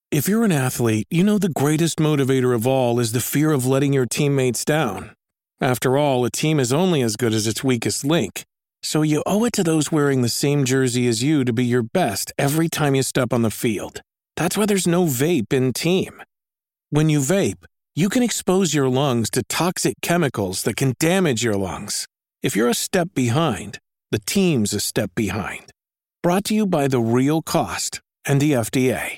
If you're an athlete, you know the greatest motivator of all is the fear of letting your teammates down. After all, a team is only as good as its weakest link. So you owe it to those wearing the same jersey as you to be your best every time you step on the field. That's why there's no vape in team. When you vape, you can expose your lungs to toxic chemicals that can damage your lungs. If you're a step behind, the team's a step behind. Brought to you by The Real Cost and the FDA.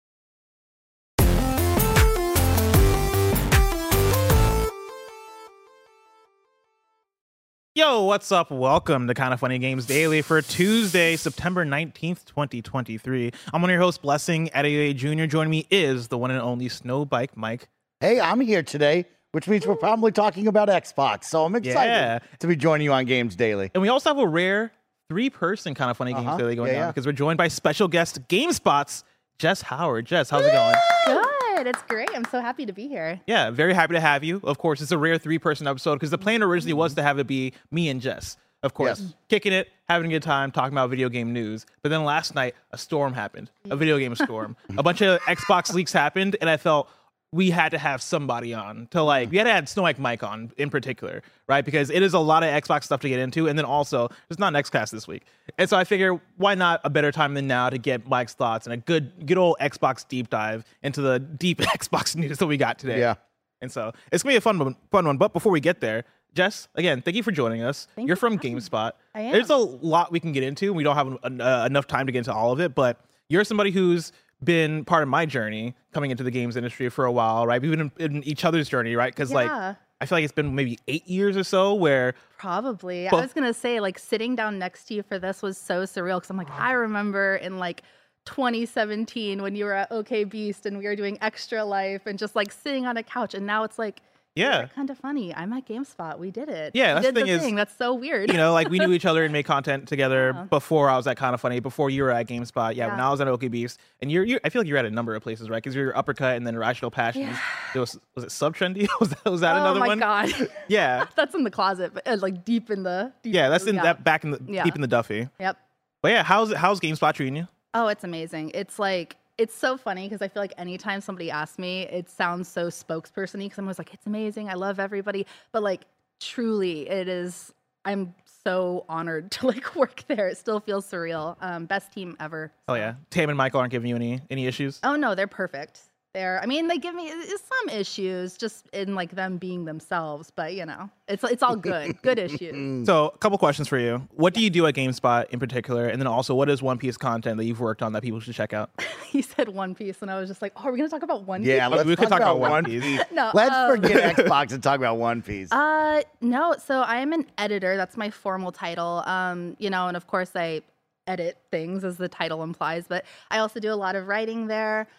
Yo, what's up? Welcome to Kinda Funny Games Daily for Tuesday, September 19th, 2023. I'm one of your hosts, Blessing Adeoye Jr. Joining me is the one and only Snowbike Mike. Hey, I'm here today, which means we're probably talking about Xbox, so I'm excited to be joining you on Games Daily. And we also have a rare three-person Kinda Funny Games Daily going on because we're joined by special guest GameSpot's Jess Howard. Jess, how's it going? Good. It's great. I'm so happy to be here. Yeah, very happy to have you. Of course, it's a rare three-person episode because the plan originally was to have it be me and Jess. Of course, kicking it, having a good time, talking about video game news. But then last night, a storm happened, a video game storm. A bunch of Xbox leaks happened, and I felt we had to have somebody on to we had to have Snowbike Mike on in particular, right? Because it is a lot of Xbox stuff to get into. And then also, there's not an XCast this week. And so I figure, why not a better time than now to get Mike's thoughts and a good old Xbox deep dive into the deep Xbox news that we got today. Yeah. And so it's going to be a fun one. But before we get there, Jess, again, thank you for joining us. You're from GameSpot. I am. There's a lot we can get into. We don't have enough time to get into all of it, but you're somebody who's been part of my journey coming into the games industry for a while, right? We've been in each other's journey, right? Because I feel like it's been maybe 8 years or so where probably I was gonna say sitting down next to you for this was so surreal because I'm I remember in 2017 when you were at OK Beast and we were doing Extra Life and just sitting on a couch, and now it's kind of funny. I'm at GameSpot. We did it. Yeah, that's the thing. That's so weird. We knew each other and made content together before I was at Kinda Funny, before you were at GameSpot. Yeah, when I was at OK Beast. And I feel like you're at a number of places, right? Because you're Uppercut and then Irrational Passions. Yeah. Was it Sub Trendy? was that another one? Oh my God. Yeah. That's in the closet, but deep in the that's in that back in the deep in the Duffy. Yep. But yeah, how's GameSpot treating you? Oh, it's amazing. It's so funny because I feel like anytime somebody asks me, it sounds so spokesperson-y because I'm always it's amazing. I love everybody. But truly, it is, I'm so honored to work there. It still feels surreal. Best team ever. So. Oh yeah. Tam and Michael aren't giving you any issues? Oh no, they're perfect. They give me some issues just in them being themselves, but it's all good. Good issues. So a couple questions for you. What do you do at GameSpot in particular? And then also, what is One Piece content that you've worked on that people should check out? He said One Piece, and I was just are we going to talk about One Piece? Yeah, we could talk about One Piece. No, let's forget Xbox and talk about One Piece. No, so I am an editor. That's my formal title. And of course I edit things as the title implies, but I also do a lot of writing there.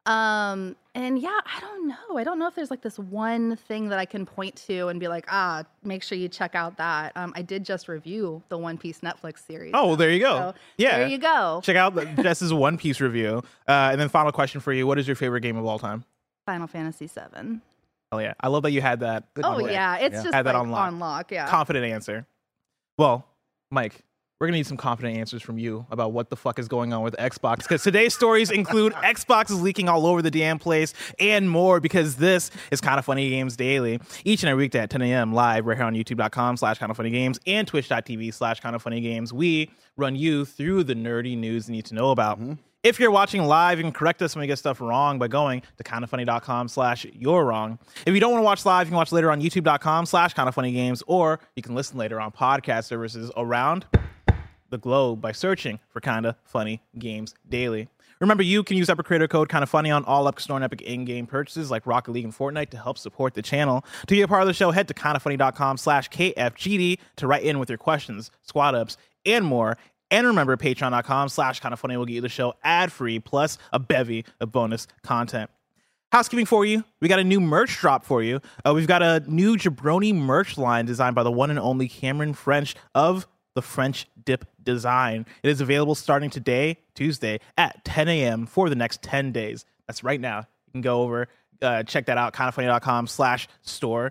And yeah, I don't know. I don't know if there's this one thing that I can point to and be make sure you check out that. I did just review the One Piece Netflix series. Oh, well, there you go. So, there you go. Check out Jess's One Piece review. And then final question for you. What is your favorite game of all time? Final Fantasy VII. Oh yeah. I love that you had that. Yeah. It's just had that on lock. Yeah. Confident answer. Well, Mike, we're going to need some confident answers from you about what the fuck is going on with Xbox, because today's stories include Xbox is leaking all over the damn place and more, because this is Kinda Funny Games Daily. Each and every weekday at 10 a.m. live right here on youtube.com/kindafunnygames and twitch.tv/kindafunnygames. We run you through the nerdy news you need to know about. If you're watching live, you can correct us when we get stuff wrong by going to kindafunny.com/you're-wrong. If you don't want to watch live, you can watch later on youtube.com/kindafunnygames, or you can listen later on podcast services around the globe by searching for Kinda Funny Games Daily. Remember, you can use Epic Creator Code Kinda Funny on all Epic Store and Epic in-game purchases like Rocket League and Fortnite to help support the channel. To be a part of the show, head to kindafunny.com/KFGD to write in with your questions, squad ups, and more. And remember, patreon.com/kindafunny will get you the show ad-free, plus a bevy of bonus content. Housekeeping for you. We got a new merch drop for you. We've got a new Jabroni merch line designed by the one and only Cameron French of the French Dip Design. It is available starting today, Tuesday, at 10 a.m. for the next 10 days. That's right now. You can go over, check that out, kindafunny.com/store.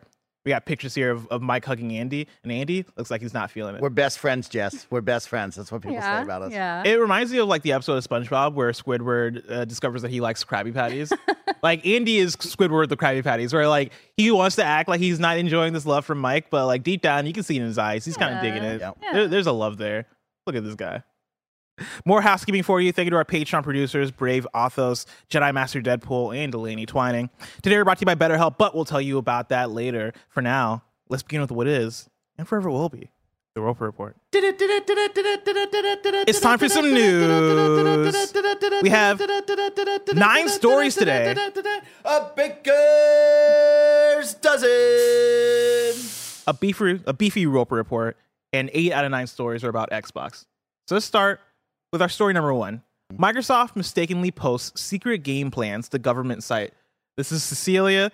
We got pictures here of Mike hugging Andy, and Andy looks like he's not feeling it. We're best friends, Jess. We're best friends. That's what people say about us. Yeah. It reminds me of like the episode of SpongeBob where Squidward discovers that he likes Krabby Patties. Like Andy is Squidward the Krabby Patties, where like he wants to act like he's not enjoying this love from Mike, but like deep down you can see it in his eyes. He's kind of digging it. There's a love there. Look at this guy. More housekeeping for you. Thank you to our Patreon producers, Brave Athos, Jedi Master Deadpool, and Delaney Twining. Today we're brought to you by BetterHelp, but we'll tell you about that later. For now, let's begin with what is, and forever will be, the Roper Report. It's time for some news. We have 9 stories today. A baker's dozen. A beefy Roper Report, and 8 out of 9 stories are about Xbox. So let's start with our story number 1. Microsoft mistakenly posts secret game plans to government site. This is Cecilia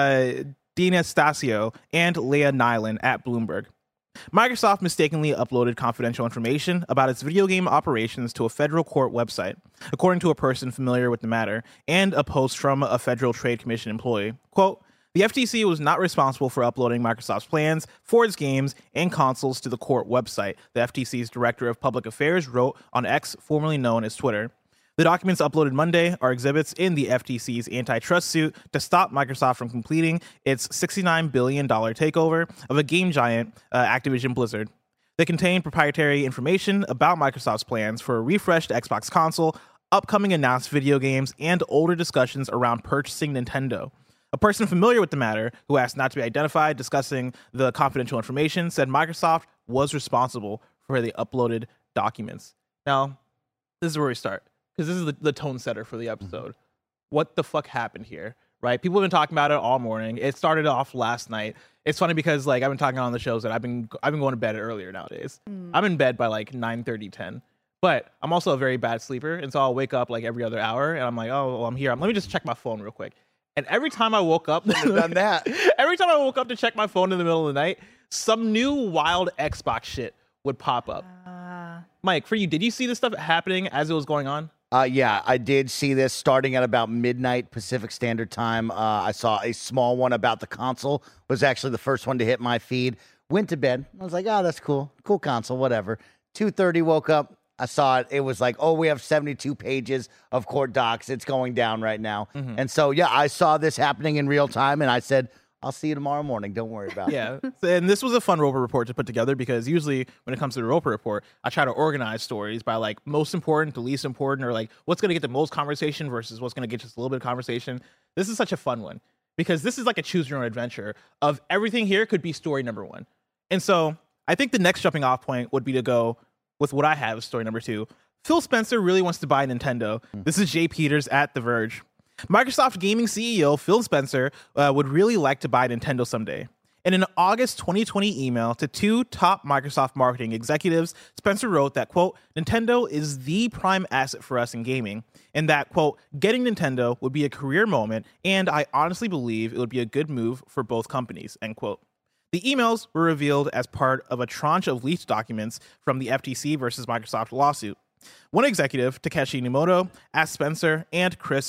D'Anastasio and Leah Nyland at Bloomberg. Microsoft mistakenly uploaded confidential information about its video game operations to a federal court website, according to a person familiar with the matter, and a post from a Federal Trade Commission employee. Quote, the FTC was not responsible for uploading Microsoft's plans for its games and consoles to the court website, the FTC's Director of Public Affairs wrote on X, formerly known as Twitter. The documents uploaded Monday are exhibits in the FTC's antitrust suit to stop Microsoft from completing its $69 billion takeover of a game giant, Activision Blizzard. They contain proprietary information about Microsoft's plans for a refreshed Xbox console, upcoming announced video games, and older discussions around purchasing Nintendo. A person familiar with the matter, who asked not to be identified, discussing the confidential information, said Microsoft was responsible for the uploaded documents. Now, this is where we start, because this is the tone setter for the episode. What the fuck happened here, right? People have been talking about it all morning. It started off last night. It's funny because like I've been talking on the shows that I've been going to bed earlier nowadays. I'm in bed by like 9:30, 10. But I'm also a very bad sleeper, and so I'll wake up like every other hour, and I'm like, oh, well, I'm here. Let me just check my phone real quick. And every time I woke up, done that. Every time I woke up to check my phone in the middle of the night, some new wild Xbox shit would pop up. Mike, for you, did you see this stuff happening as it was going on? Yeah, I did see this starting at about midnight Pacific Standard Time. I saw a small one about the console. Was actually the first one to hit my feed. Went to bed. I was like, oh, that's cool. Cool console, whatever. 2:30 woke up. I saw it. It was like, oh, we have 72 pages of court docs. It's going down right now. And so, yeah, I saw this happening in real time, and I said, I'll see you tomorrow morning. Don't worry about it. Yeah. And this was a fun Roper Report to put together because usually when it comes to the Roper Report, I try to organize stories by like most important to least important, or like what's going to get the most conversation versus what's going to get just a little bit of conversation. This is such a fun one because this is like a choose your own adventure of everything here could be story number 1. And so I think the next jumping off point would be to go with what I have as story number 2. Phil Spencer really wants to buy Nintendo. This is Jay Peters at The Verge. Microsoft gaming CEO Phil Spencer would really like to buy Nintendo someday. In an August 2020 email to 2 top Microsoft marketing executives, Spencer wrote that, quote, Nintendo is the prime asset for us in gaming, and that, quote, getting Nintendo would be a career moment, and I honestly believe it would be a good move for both companies, end quote. The emails were revealed as part of a tranche of leaked documents from the FTC versus Microsoft lawsuit. One executive, Takeshi Nimoto, asked Spencer and Chris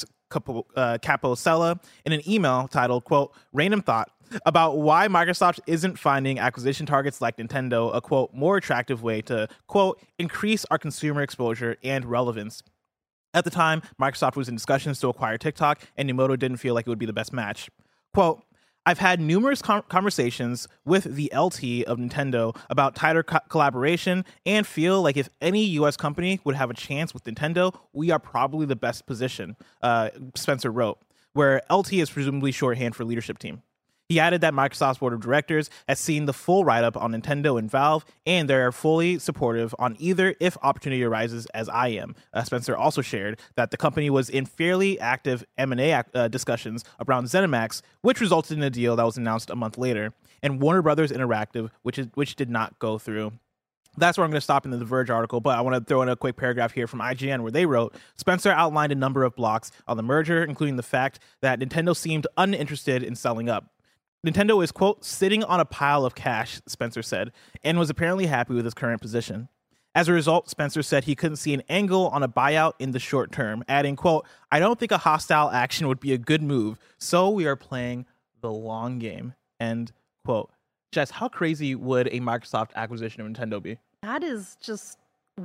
Caposella in an email titled, quote, Random Thought, about why Microsoft isn't finding acquisition targets like Nintendo a, quote, more attractive way to, quote, increase our consumer exposure and relevance. At the time, Microsoft was in discussions to acquire TikTok, and Nimoto didn't feel like it would be the best match. Quote, I've had numerous conversations with the LT of Nintendo about tighter collaboration and feel like if any U.S. company would have a chance with Nintendo, we are probably the best position, Spencer wrote, where LT is presumably shorthand for leadership team. He added that Microsoft's board of directors has seen the full write-up on Nintendo and Valve, and they're fully supportive on either if opportunity arises, as I am. Spencer also shared that the company was in fairly active M&A discussions around ZeniMax, which resulted in a deal that was announced a month later, and Warner Brothers Interactive, which did not go through. That's where I'm going to stop in the Verge article, but I want to throw in a quick paragraph here from IGN where they wrote, Spencer outlined a number of blocks on the merger, including the fact that Nintendo seemed uninterested in selling up. Nintendo is, quote, sitting on a pile of cash, Spencer said, and was apparently happy with his current position. As a result, Spencer said he couldn't see an angle on a buyout in the short term, adding, quote, I don't think a hostile action would be a good move, so we are playing the long game, end quote. Jess, how crazy would a Microsoft acquisition of Nintendo be? That is just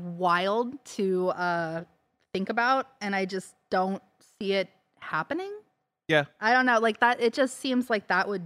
wild to think about, and I just don't see it happening. Yeah. I don't know, like that. It just seems like that would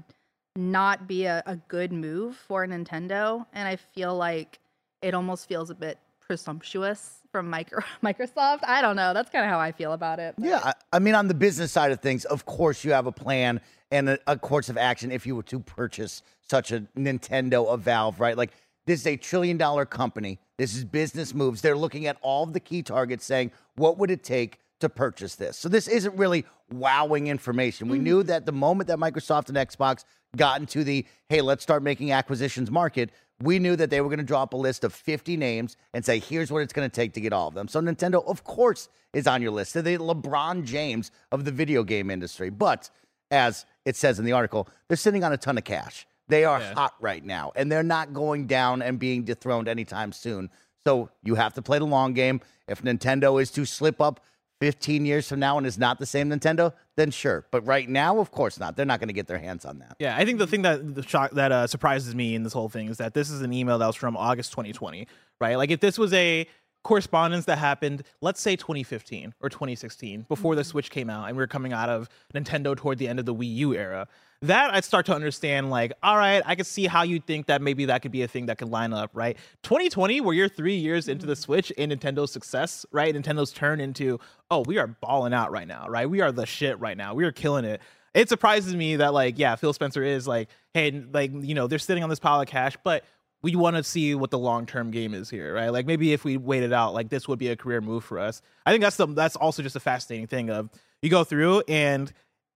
not be a good move for Nintendo, and I feel like it almost feels a bit presumptuous from Microsoft. I don't know. That's kind of how I feel about it. But. Yeah, I mean, on the business side of things, of course you have a plan and a course of action if you were to purchase such a Nintendo, a Valve, right? Like, this is a $1 trillion company. This is business moves. They're looking at all of the key targets saying, what would it take to purchase this? So this isn't really wowing information. We knew that the moment that Microsoft and Xbox got into the, hey, let's start making acquisitions market, we knew that they were going to drop a list of 50 names and say, here's what it's going to take to get all of them. So Nintendo, of course, is on your list. They're the LeBron James of the video game industry. But as it says in the article, they're sitting on a ton of cash. They are hot right now, and they're not going down and being dethroned anytime soon. So you have to play the long game. If Nintendo is to slip up 15 years from now and is not the same Nintendo, then sure. But right now, of course not. They're not going to get their hands on that. Yeah, I think the thing that surprises me in this whole thing is that this is an email that was from August 2020, right? Like, if this was a correspondence that happened, let's say 2015 or 2016, before the Switch came out and we were coming out of Nintendo toward the end of the Wii U era, that I'd start to understand, like, all right, I could see how you think that maybe that could be a thing that could line up, right? 2020, where you're 3 years into the Switch and Nintendo's success, right? Nintendo's turn into, oh, we are balling out right now, right? We are the shit right now. We are killing it. It surprises me that, like, yeah, Phil Spencer is like, hey, like, you know, they're sitting on this pile of cash, but we want to see what the long-term game is here, right? Like, maybe if we waited out, like, this would be a career move for us. I think that's also just a fascinating thing of you go through and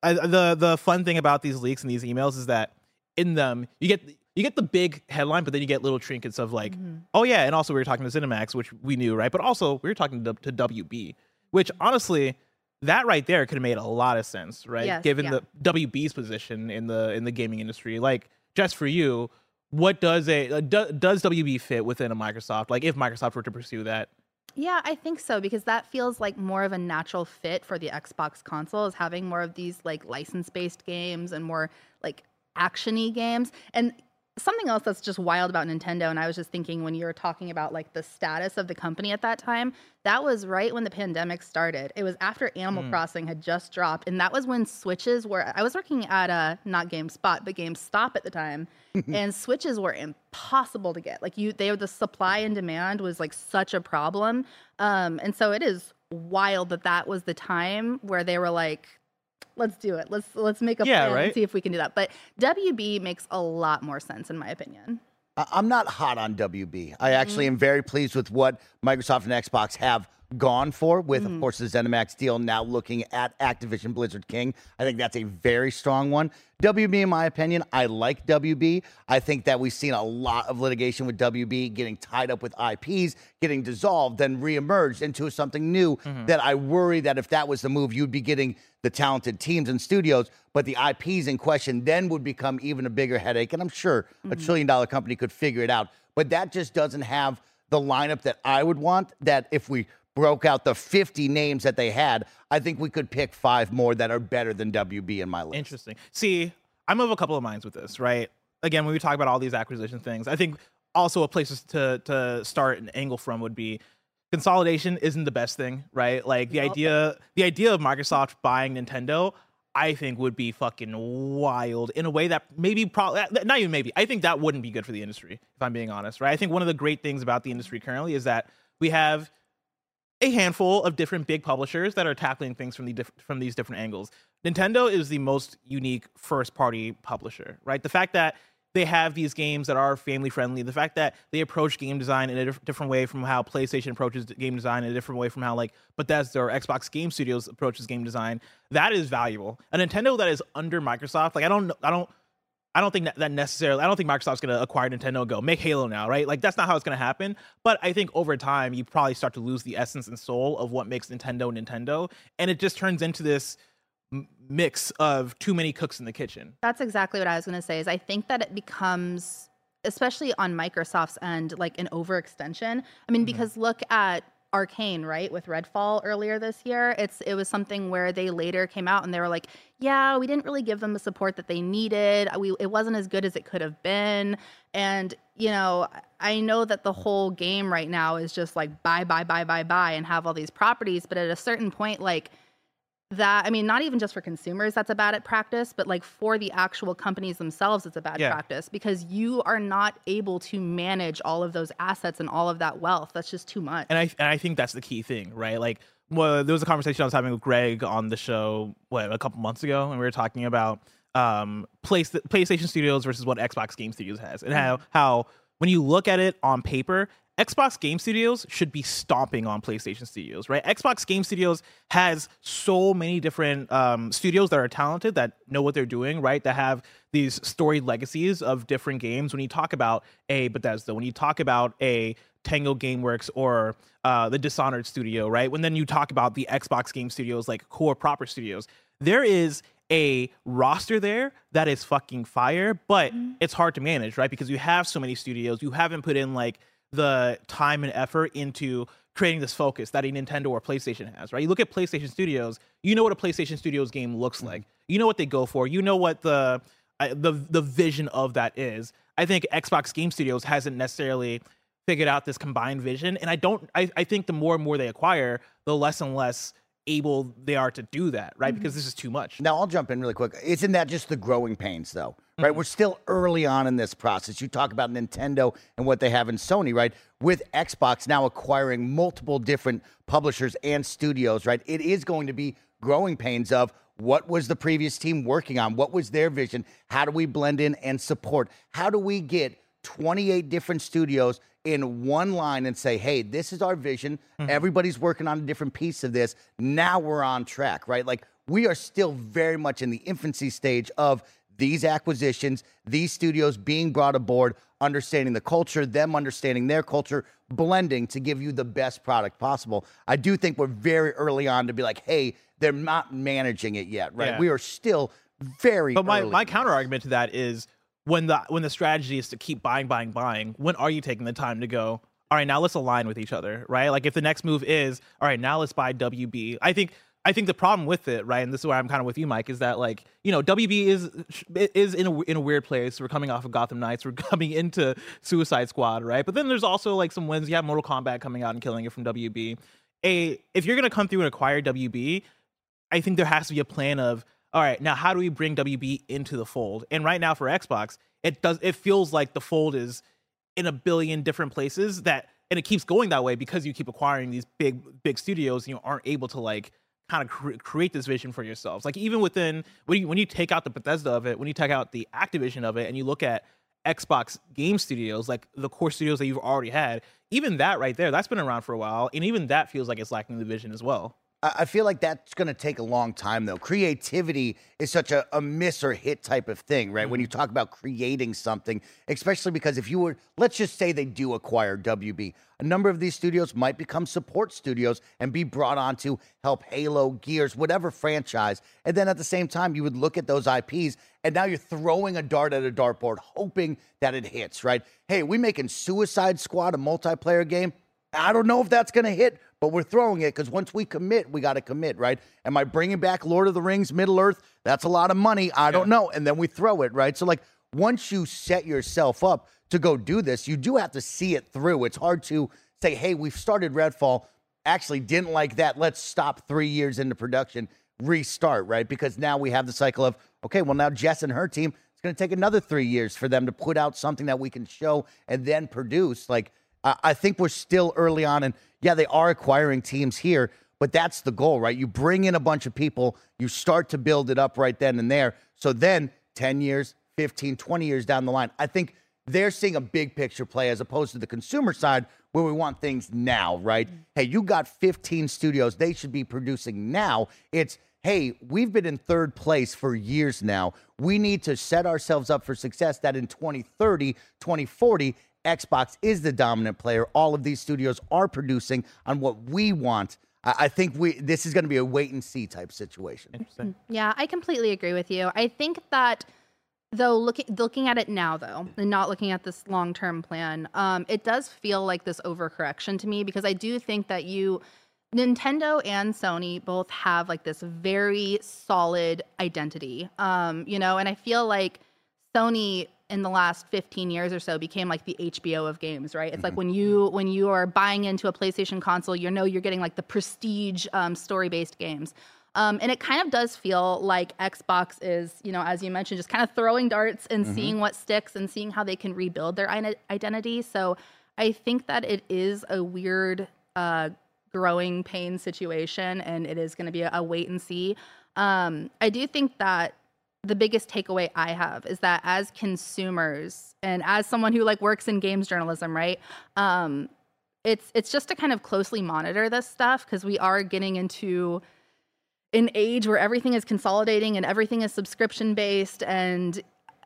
the fun thing about these leaks and these emails is that in them you get the big headline, but then you get little trinkets of like, oh yeah, and also we were talking to ZeniMax, which we knew, right? But also we were talking to WB, which honestly, that right there could have made a lot of sense, right? Yes, Given the WB's position in the gaming industry. Like, just for you, what does does WB fit within a Microsoft? Like, if Microsoft were to pursue that. Yeah, I think so, because that feels like more of a natural fit for the Xbox console, is having more of these like license-based games and more like action-y games. And something else that's just wild about Nintendo, and I was just thinking when you were talking about like the status of the company at that time, that was right when the pandemic started. It was after Animal Crossing had just dropped, and that was when Switches were, I was working at not GameSpot, but GameStop at the time, and Switches were impossible to get. Like, the supply and demand was like such a problem. And so it is wild that was the time where they were like, let's do it. Let's make a plan and see if we can do that. But WB makes a lot more sense, in my opinion. I'm not hot on WB. I actually am very pleased with what Microsoft and Xbox have gone for with, of course, the ZeniMax deal, now looking at Activision Blizzard King. I think that's a very strong one. WB, in my opinion, I like WB. I think that we've seen a lot of litigation with WB getting tied up with IPs, getting dissolved, then reemerged into something new that I worry that if that was the move, you'd be getting the talented teams and studios, but the IPs in question then would become even a bigger headache. And I'm sure a $1 trillion company could figure it out, but that just doesn't have the lineup that I would want. That if we broke out the 50 names that they had, I think we could pick 5 more that are better than WB in my list. Interesting. See, I'm of a couple of minds with this, right? Again, when we talk about all these acquisition things, I think also a place to start an angle from would be consolidation isn't the best thing, right? Like, the idea of Microsoft buying Nintendo, I think would be fucking wild in a way that not even maybe, I think that wouldn't be good for the industry, if I'm being honest, right? I think one of the great things about the industry currently is that we have a handful of different big publishers that are tackling things from these different angles. Nintendo is the most unique first-party publisher, right? The fact that they have these games that are family-friendly, the fact that they approach game design in a different way from how PlayStation approaches game design, in a different way from how like Bethesda or Xbox Game Studios approaches game design, that is valuable. A Nintendo that is under Microsoft, like I don't think that necessarily, I don't think Microsoft's going to acquire Nintendo and go, make Halo now, right? Like, that's not how it's going to happen. But I think over time, you probably start to lose the essence and soul of what makes Nintendo. And it just turns into this mix of too many cooks in the kitchen. That's exactly what I was going to say, is I think that it becomes, especially on Microsoft's end, like an overextension. I mean, because look at Arcane, right, with Redfall earlier this year. It was something where they later came out and they were like, yeah, we didn't really give them the support that they needed. It wasn't as good as it could have been. And, I know that the whole game right now is just like buy, and have all these properties. But at a certain point, like that, I mean, not even just for consumers, that's a bad practice, but like for the actual companies themselves, it's a bad practice because you are not able to manage all of those assets and all of that wealth. That's just too much. And I think that's the key thing, right? Like, well, there was a conversation I was having with Greg on the show, a couple months ago, and we were talking about PlayStation Studios versus what Xbox Game Studios has, and how when you look at it on paper, Xbox Game Studios should be stomping on PlayStation Studios, right? Xbox Game Studios has so many different studios that are talented, that know what they're doing, right? That have these storied legacies of different games. When you talk about a Bethesda, when you talk about a Tango Gameworks or the Dishonored studio, right? When then you talk about the Xbox Game Studios, like core proper studios, there is a roster there that is fucking fire, but it's hard to manage, right? Because you have so many studios, you haven't put in like the time and effort into creating this focus that a Nintendo or PlayStation has, right? You look at PlayStation Studios, you know what a PlayStation Studios game looks like. You know what they go for. You know what the vision of that is. I think Xbox Game Studios hasn't necessarily figured out this combined vision, and I think the more and more they acquire, the less and less able they are to do that, right? Because this is too much. Now, I'll jump in really quick. Isn't that just the growing pains, though? Right? We're still early on in this process. You talk about Nintendo and what they have in Sony, right? With Xbox now acquiring multiple different publishers and studios, right? It is going to be growing pains of what was the previous team working on? What was their vision? How do we blend in and support? How do we get 28 different studios in one line and say, hey, this is our vision. Everybody's working on a different piece of this. Now we're on track, right? Like, we are still very much in the infancy stage of these acquisitions, these studios being brought aboard, understanding the culture, them understanding their culture, blending to give you the best product possible. I do think we're very early on to be like, hey, they're not managing it yet, right? Yeah. We are still very But early. my counter argument to that is when the strategy is to keep buying, when are you taking the time to go, all right, now let's align with each other, right? Like if the next move is, all right, now let's buy WB. I think the problem with it, right, and this is where I'm kind of with you, Mike, is that like, WB is in a weird place. We're coming off of Gotham Knights. We're coming into Suicide Squad, right? But then there's also like some wins. You have Mortal Kombat coming out and killing it from WB. If you're gonna come through and acquire WB, I think there has to be a plan of, all right, now how do we bring WB into the fold? And right now for Xbox, it feels like the fold is in a billion different places and it keeps going that way because you keep acquiring these big studios and you aren't able to like kind of create this vision for yourselves. Like even within, when you take out the Bethesda of it, when you take out the Activision of it and you look at Xbox Game Studios, like the core studios that you've already had, even that right there, that's been around for a while. And even that feels like it's lacking the vision as well. I feel like that's going to take a long time, though. Creativity is such a miss or hit type of thing, right? When you talk about creating something, especially because if you were, let's just say they do acquire WB, a number of these studios might become support studios and be brought on to help Halo, Gears, whatever franchise. And then at the same time, you would look at those IPs, and now you're throwing a dart at a dartboard, hoping that it hits, right? Hey, we making Suicide Squad a multiplayer game? I don't know if that's going to hit, but we're throwing it because once we commit, we got to commit, right? Am I bringing back Lord of the Rings, Middle-earth? That's a lot of money. I don't know. And then we throw it, right? So, like, once you set yourself up to go do this, you do have to see it through. It's hard to say, hey, we've started Redfall, actually didn't like that. Let's stop 3 years into production, restart, right? Because now we have the cycle of, okay, well, now Jess and her team, it's going to take another 3 years for them to put out something that we can show and then produce. Like, I think we're still early on, and yeah, they are acquiring teams here, but that's the goal, right? You bring in a bunch of people, you start to build it up right then and there. So then 10 years, 15, 20 years down the line, I think they're seeing a big picture play as opposed to the consumer side where we want things now, right? Hey, you got 15 studios. They should be producing now. It's, hey, we've been in third place for years now. We need to set ourselves up for success that in 2030, 2040, Xbox is the dominant player. All of these studios are producing on what we want. I think this is going to be a wait and see type situation. Interesting. Yeah, I completely agree with you. I think that Though looking at it now, though, and not looking at this long-term plan, it does feel like this overcorrection to me, because I do think that Nintendo and Sony both have like this very solid identity, and I feel like Sony in the last 15 years or so became like the HBO of games, right? It's like when you are buying into a PlayStation console, you're getting like the prestige story-based games. And it kind of does feel like Xbox is, as you mentioned, just kind of throwing darts and seeing what sticks and seeing how they can rebuild their identity. So I think that it is a weird growing pain situation, and it is going to be a wait and see. I do think that the biggest takeaway I have is that as consumers and as someone who like works in games journalism, right? It's just to kind of closely monitor this stuff, because we are getting into an age where everything is consolidating and everything is subscription based, and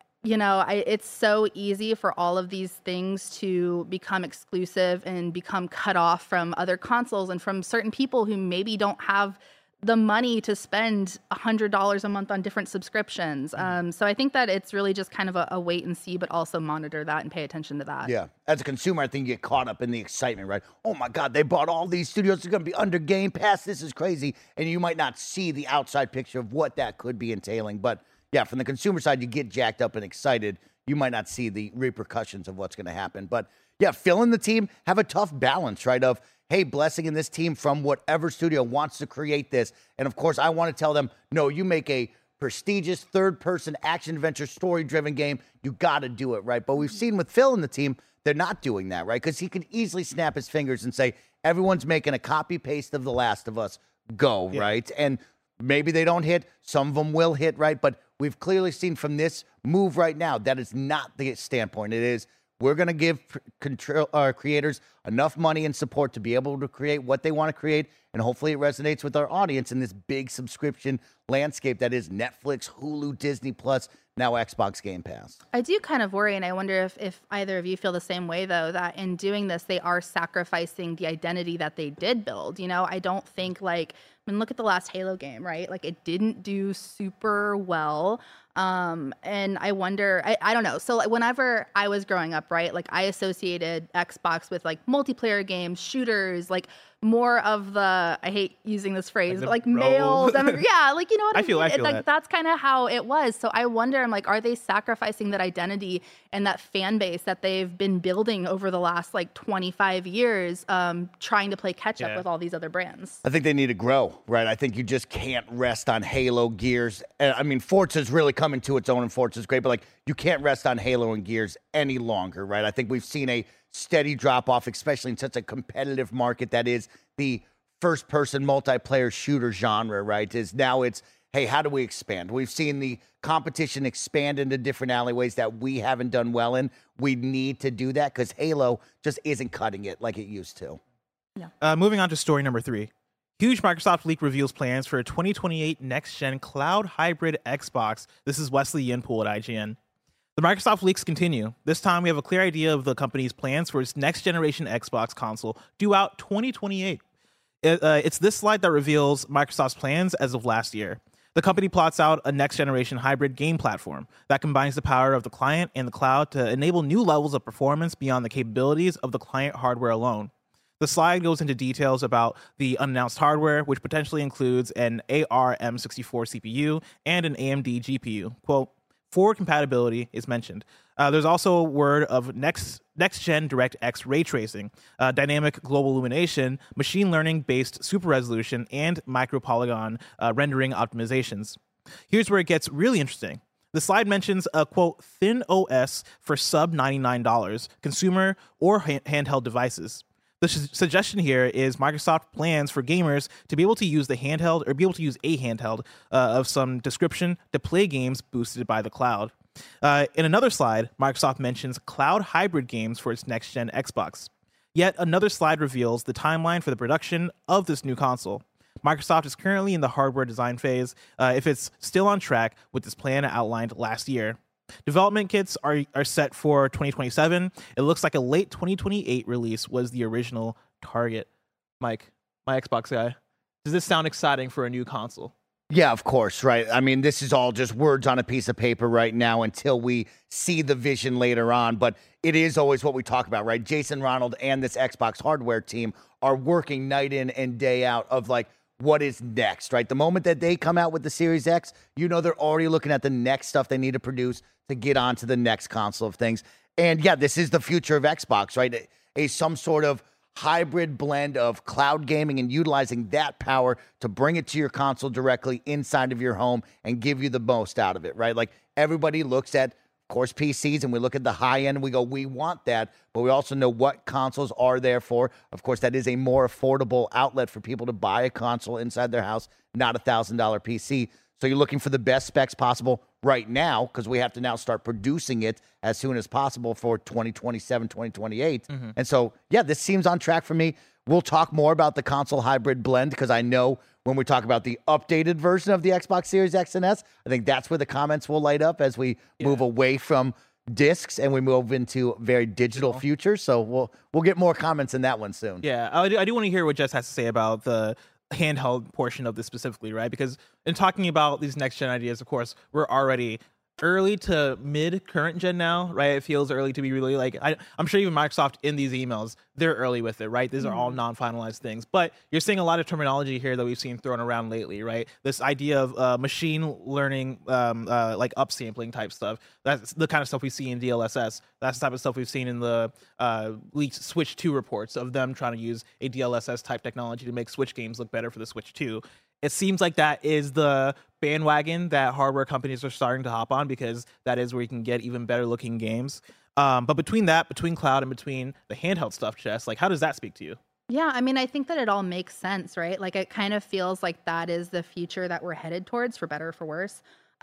it's so easy for all of these things to become exclusive and become cut off from other consoles and from certain people who maybe don't have the money to spend $100 a month on different subscriptions. So I think that it's really just kind of a wait and see, but also monitor that and pay attention to that. Yeah. As a consumer, I think you get caught up in the excitement, right? Oh my God, they bought all these studios. They're going to be under Game Pass. This is crazy. And you might not see the outside picture of what that could be entailing. But yeah, from the consumer side, you get jacked up and excited. You might not see the repercussions of what's going to happen. But yeah, Phil and the team have a tough balance, right? Of, hey, Blessing and this team from whatever studio wants to create this. And of course, I want to tell them, no, you make a prestigious third-person action-adventure story-driven game. You got to do it, right? But we've seen with Phil and the team, they're not doing that, right? Because he could easily snap his fingers and say, everyone's making a copy-paste of The Last of Us. Go, right? And maybe they don't hit. Some of them will hit, right? But we've clearly seen from this move right now that is not the standpoint. It is, we're going to give creators enough money and support to be able to create what they want to create, and hopefully it resonates with our audience in this big subscription landscape that is Netflix, Hulu, Disney+, now Xbox Game Pass. I do kind of worry, and I wonder if either of you feel the same way, though, that in doing this, they are sacrificing the identity that they did build. I don't think look at the last Halo game, right? Like, it didn't do super well. And I wonder, I don't know. So like, whenever I was growing up, right, like I associated Xbox with like multiplayer games, shooters, like more of the, I hate using this phrase, but like male, yeah, like, you know what I mean? I feel like that. That's kind of how it was. So I wonder, I'm like, are they sacrificing that identity and that fan base that they've been building over the last like 25 years, trying to play catch up with all these other brands? I think they need to grow, right? I think you just can't rest on Halo, Gears. I mean, Forza's really coming to its own, and Forza's great, but like you can't rest on Halo and Gears any longer, right? I think we've seen a steady drop off, especially in such a competitive market that is the first-person multiplayer shooter genre, right? It's, hey, how do we expand? We've seen the competition expand into different alleyways that we haven't done well in. We need to do that because Halo just isn't cutting it like it used to. Yeah. Moving on to story number 3. Huge Microsoft leak reveals plans for a 2028 next-gen cloud hybrid Xbox. This is Wesley Yinpool at IGN. The Microsoft leaks continue. This time, we have a clear idea of the company's plans for its next-generation Xbox console due out 2028. It's this slide that reveals Microsoft's plans as of last year. The company plots out a next-generation hybrid game platform that combines the power of the client and the cloud to enable new levels of performance beyond the capabilities of the client hardware alone. The slide goes into details about the unannounced hardware, which potentially includes an ARM64 CPU and an AMD GPU. Quote, forward compatibility is mentioned. There's also a word of next-gen DirectX ray tracing, dynamic global illumination, machine learning-based super resolution, and micropolygon rendering optimizations. Here's where it gets really interesting. The slide mentions a, quote, thin OS for sub $99, consumer or handheld devices. The suggestion here is Microsoft plans for gamers to be able to use the handheld or be able to use a handheld of some description to play games boosted by the cloud. In another slide, Microsoft mentions cloud hybrid games for its next-gen Xbox. Yet another slide reveals the timeline for the production of this new console. Microsoft is currently in the hardware design phase, if it's still on track with this plan outlined last year. Development kits are set for 2027. It looks like a late 2028 release was the original target. Mike, my Xbox guy, does this sound exciting for a new console? Yeah, of course, right. I mean, this is all just words on a piece of paper right now until we see the vision later on. But it is always what we talk about, right? Jason Ronald and this Xbox hardware team are working night in and day out of like, what is next, right? The moment that they come out with the Series X, you know they're already looking at the next stuff they need to produce to get on to the next console of things. And yeah, this is the future of Xbox, right? Some sort of hybrid blend of cloud gaming and utilizing that power to bring it to your console directly inside of your home and give you the most out of it, right? Like everybody looks at, of course, PCs, and we look at the high end and we go, we want that, but we also know what consoles are there for. Of course, that is a more affordable outlet for people to buy a console inside their house, not $1,000 PC. So you're looking for the best specs possible right now because we have to now start producing it as soon as possible for 2027, 2028. And so, yeah, this seems on track for me. We'll talk more about the console hybrid blend because I know when we talk about the updated version of the Xbox Series X and S, I think that's where the comments will light up as we move away from discs and we move into very digital future. So we'll get more comments in that one soon. Yeah, I do want to hear what Jess has to say about the handheld portion of this specifically, right? Because in talking about these next gen ideas, of course, we're already early to mid current gen now, right? It feels early to be really like, I'm sure even Microsoft in these emails, they're early with it, right? These are all non-finalized things, but you're seeing a lot of terminology here that we've seen thrown around lately, right? This idea of machine learning, like upsampling type stuff. That's the kind of stuff we see in DLSS. That's the type of stuff we've seen in the leaked Switch 2 reports of them trying to use a DLSS type technology to make Switch games look better for the Switch 2. It seems like that is the bandwagon that hardware companies are starting to hop on because that is where you can get even better looking games. But between cloud and between the handheld stuff, Jess, like how does that speak to you? Yeah, I mean, I think that it all makes sense, right? Like it kind of feels like that is the future that we're headed towards, for better or for worse.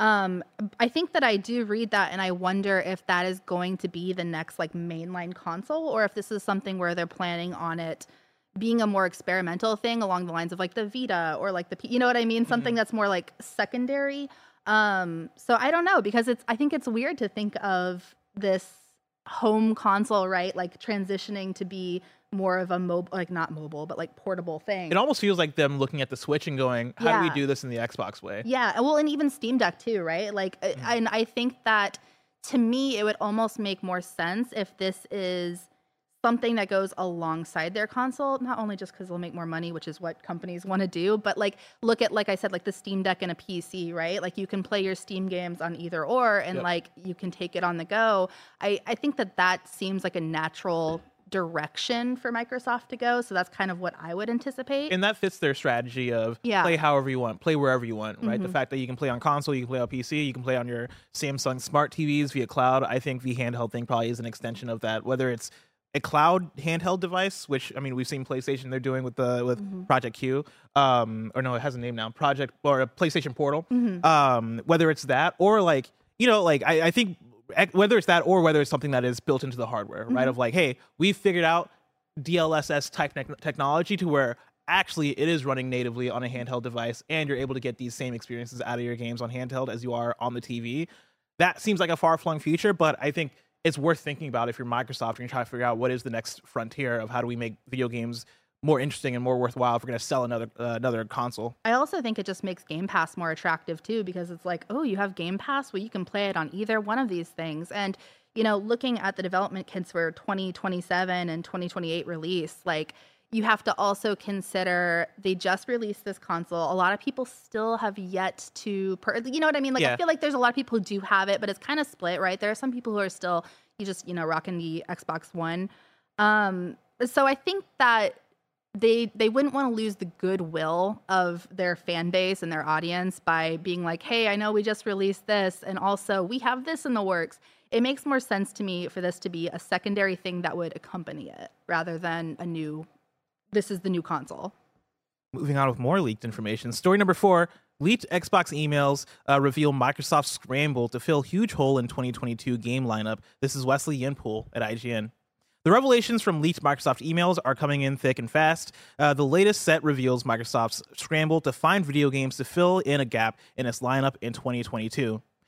I think that I do read that and I wonder if that is going to be the next like mainline console or if this is something where they're planning on it being a more experimental thing along the lines of like the Vita or like you know what I mean? Something that's more like secondary. So I don't know because I think it's weird to think of this home console, right? Like transitioning to be more of a not mobile, but like portable thing. It almost feels like them looking at the Switch and going, how do we do this in the Xbox way? Yeah. Well, and even Steam Deck too, right? Like, and I think that to me, it would almost make more sense if this is something that goes alongside their console, not only just because they'll make more money, which is what companies want to do, but like look at, like I said, like the Steam Deck and a PC, right? Like you can play your Steam games on either or, and like you can take it on the go. I think that seems like a natural direction for Microsoft to go. So that's kind of what I would anticipate. And that fits their strategy of play however you want, play wherever you want, right? The fact that you can play on console, you can play on PC, you can play on your Samsung smart TVs via cloud. I think the handheld thing probably is an extension of that, whether it's a cloud handheld device, which I mean we've seen PlayStation they're doing with Project Q, or no, it has a name now, Project or a PlayStation Portal. Whether it's that or like like I think whether it's that or whether it's something that is built into the hardware, right? Of like, hey, we've figured out DLSS type technology to where actually it is running natively on a handheld device, and you're able to get these same experiences out of your games on handheld as you are on the TV. That seems like a far-flung future, but I think it's worth thinking about if you're Microsoft and you're trying to figure out what is the next frontier of how do we make video games more interesting and more worthwhile if we're going to sell another console. I also think it just makes Game Pass more attractive too, because it's like, oh, you have Game Pass? Well, you can play it on either one of these things. And, looking at the development kits for 2027 and 2028 release, like you have to also consider they just released this console. A lot of people still have yet to, you know what I mean? Like, I feel like there's a lot of people who do have it, but it's kind of split, right? There are some people who are still, rocking the Xbox One. So I think that they wouldn't want to lose the goodwill of their fan base and their audience by being like, hey, I know we just released this, and also we have this in the works. It makes more sense to me for this to be a secondary thing that would accompany it rather than this is the new console. Moving on with more leaked information. Story number 4, leaked Xbox emails reveal Microsoft's scramble to fill huge hole in 2022 game lineup. This is Wesley Yinpool at IGN. The revelations from leaked Microsoft emails are coming in thick and fast. The latest set reveals Microsoft's scramble to find video games to fill in a gap in its lineup in 2022.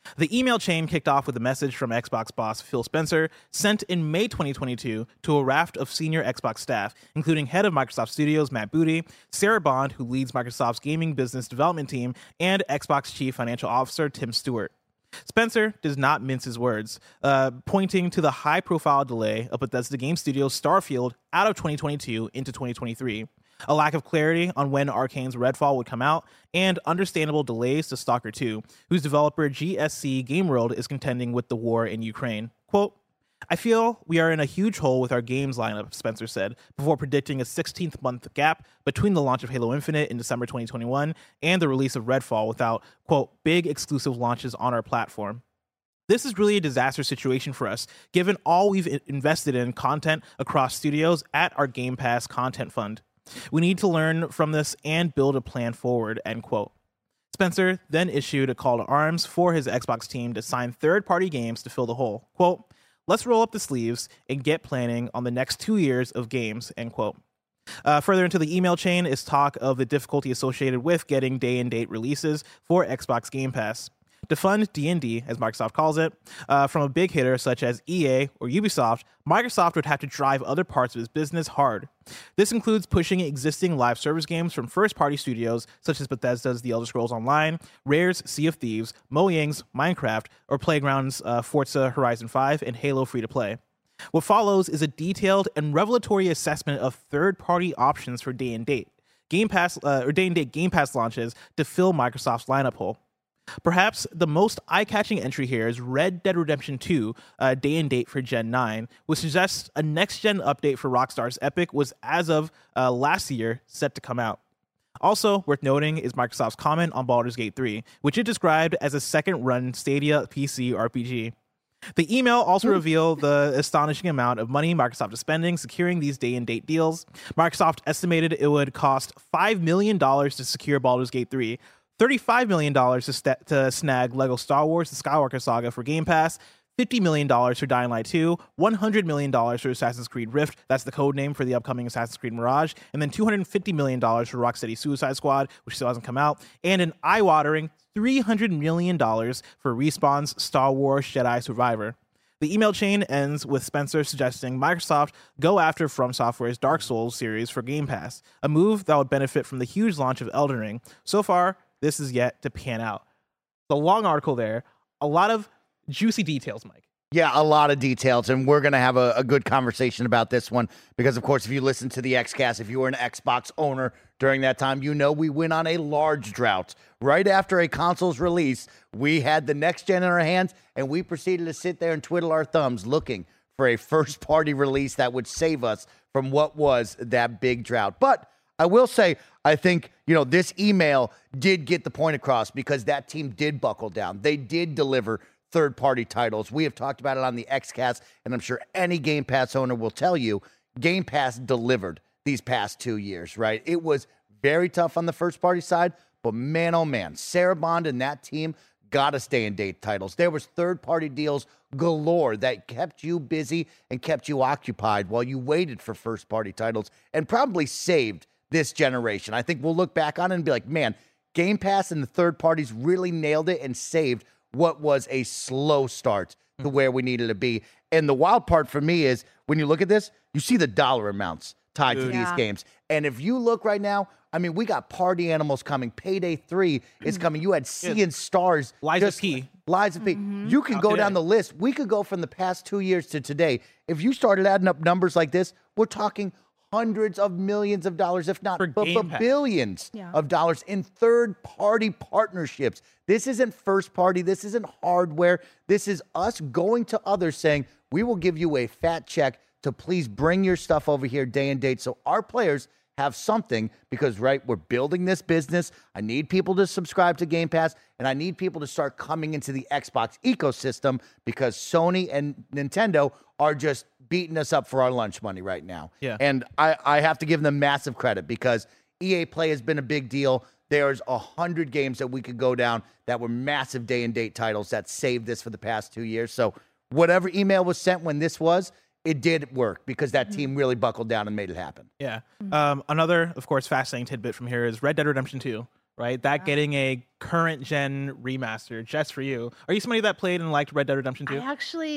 The email chain kicked off with a message from Xbox boss Phil Spencer sent in May 2022 to a raft of senior Xbox staff, including head of Microsoft Studios Matt Booty, Sarah Bond, who leads Microsoft's gaming business development team, and Xbox Chief Financial Officer Tim Stewart. Spencer does not mince his words, pointing to the high-profile delay of Bethesda Game Studios' Starfield out of 2022 into 2023, a lack of clarity on when Arcane's Redfall would come out, and understandable delays to Stalker 2, whose developer GSC Game World is contending with the war in Ukraine. Quote, I feel we are in a huge hole with our games lineup, Spencer said, before predicting a 16-month gap between the launch of Halo Infinite in December 2021 and the release of Redfall without, quote, big exclusive launches on our platform. This is really a disaster situation for us, given all we've invested in content across studios at our Game Pass content fund. We need to learn from this and build a plan forward, end quote. Spencer then issued a call to arms for his Xbox team to sign third-party games to fill the hole. Quote, let's roll up the sleeves and get planning on the next 2 years of games, end quote. Further into the email chain is talk of the difficulty associated with getting day-and-date releases for Xbox Game Pass. To fund D&D, as Microsoft calls it, from a big hitter such as EA or Ubisoft, Microsoft would have to drive other parts of its business hard. This includes pushing existing live service games from first-party studios such as Bethesda's The Elder Scrolls Online, Rare's Sea of Thieves, Mojang's Minecraft, or Playground's Forza Horizon 5 and Halo Free-to-Play. What follows is a detailed and revelatory assessment of third-party options for day-and-date Game Pass or day-and-date Game Pass launches to fill Microsoft's lineup hole. Perhaps the most eye-catching entry here is Red Dead Redemption 2, day and date for Gen 9, which suggests a next-gen update for Rockstar's Epic was, as of last year, set to come out. Also worth noting is Microsoft's comment on Baldur's Gate 3, which it described as a second-run Stadia PC RPG. The email also revealed the astonishing amount of money Microsoft is spending securing these day-and-date deals. Microsoft estimated it would cost $5 million to secure Baldur's Gate 3, $35 million to snag LEGO Star Wars The Skywalker Saga for Game Pass, $50 million for Dying Light 2, $100 million for Assassin's Creed Rift, that's the code name for the upcoming Assassin's Creed Mirage, and then $250 million for Rocksteady Suicide Squad, which still hasn't come out, and an eye-watering $300 million for Respawn's Star Wars Jedi Survivor. The email chain ends with Spencer suggesting Microsoft go after From Software's Dark Souls series for Game Pass, a move that would benefit from the huge launch of Elden Ring. So far, this is yet to pan out. The long article there, a lot of juicy details, Mike. Yeah, a lot of details, and we're going to have a good conversation about this one because, of course, if you listen to the XCast, if you were an Xbox owner during that time, you know we went on a large drought. Right after a console's release, we had the next gen in our hands, and we proceeded to sit there and twiddle our thumbs looking for a first-party release that would save us from what was that big drought. But I will say, I think, this email did get the point across because that team did buckle down. They did deliver third-party titles. We have talked about it on the XCast, and I'm sure any Game Pass owner will tell you, Game Pass delivered these past 2 years, right? It was very tough on the first-party side, but man, oh man, Sarah Bond and that team got us day-and-date titles. There was third-party deals galore that kept you busy and kept you occupied while you waited for first-party titles and probably saved this generation. I think we'll look back on it and be like, man, Game Pass and the third parties really nailed it and saved what was a slow start to where we needed to be. And the wild part for me is when you look at this, you see the dollar amounts tied to these games. And if you look right now, I mean, we got Party Animals coming. Payday 3 is coming. You had Sea and Stars. Liza P. You can go down the list. We could go from the past 2 years to today. If you started adding up numbers like this, we're talking hundreds of millions of dollars, if not billions of dollars in third-party partnerships. This isn't first-party. This isn't hardware. This is us going to others saying, we will give you a fat check to please bring your stuff over here day and date so our players have something because, right, we're building this business. I need people to subscribe to Game Pass, and I need people to start coming into the Xbox ecosystem because Sony and Nintendo are just beating us up for our lunch money right now. Yeah. And I have to give them massive credit because EA Play has been a big deal. There's 100 games that we could go down that were massive day-and-date titles that saved this for the past 2 years. So whatever email was sent when this was, it did work because that team really buckled down and made it happen. Yeah. Another, of course, fascinating tidbit from here is Red Dead Redemption 2. right? That getting a current gen remaster just for you. Are you somebody that played and liked Red Dead Redemption 2?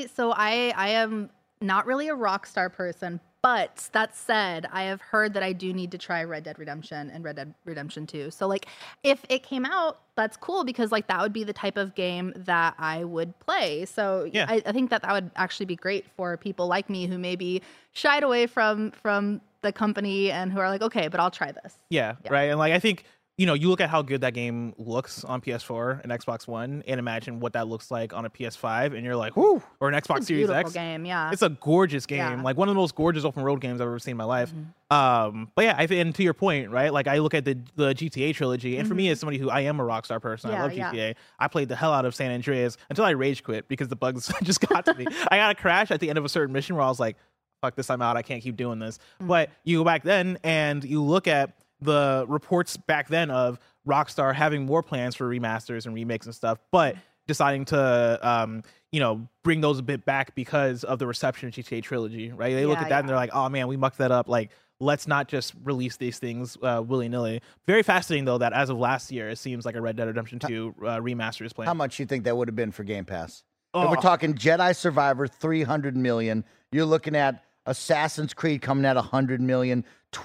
I am not really a Rockstar person, but that said, I have heard that I do need to try Red Dead Redemption and Red Dead Redemption 2. So like if it came out, that's cool because like that would be the type of game that I would play. So Yeah. I think that would actually be great for people like me who maybe shied away from the company and who are like, okay, but I'll try this. Yeah, right. And like I think, you look at how good that game looks on PS4 and Xbox One, and imagine what that looks like on a PS5, and you're like, whoo, or an Xbox It's a Series beautiful X. game, yeah. It's a gorgeous game, Yeah. like one of the most gorgeous open world games I've ever seen in my life. Mm-hmm. But yeah, and to your point, right? Like I look at the GTA trilogy, and for me, as somebody who I am a Rockstar person, I Yeah, love yeah. GTA. I played the hell out of San Andreas until I rage quit because the bugs just got to me. I got a crash at the end of a certain mission where I was like, fuck this, I'm out. I can't keep doing this. But you go back then and you look at the reports back then of Rockstar having more plans for remasters and remakes and stuff, but deciding to, bring those a bit back because of the reception of GTA trilogy, right? They look Yeah, at that and they're like, oh man, we mucked that up. Like, let's not just release these things willy-nilly. Very fascinating though that as of last year, it seems like a Red Dead Redemption 2 remaster is planned. How much you think that would have been for Game Pass? Oh. If we're talking Jedi Survivor, 300 million. You're looking at Assassin's Creed coming at 100 million,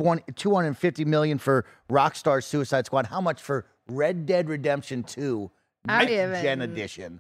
250 million for Rockstar Suicide Squad. How much for Red Dead Redemption 2 I Next haven't- Gen Edition?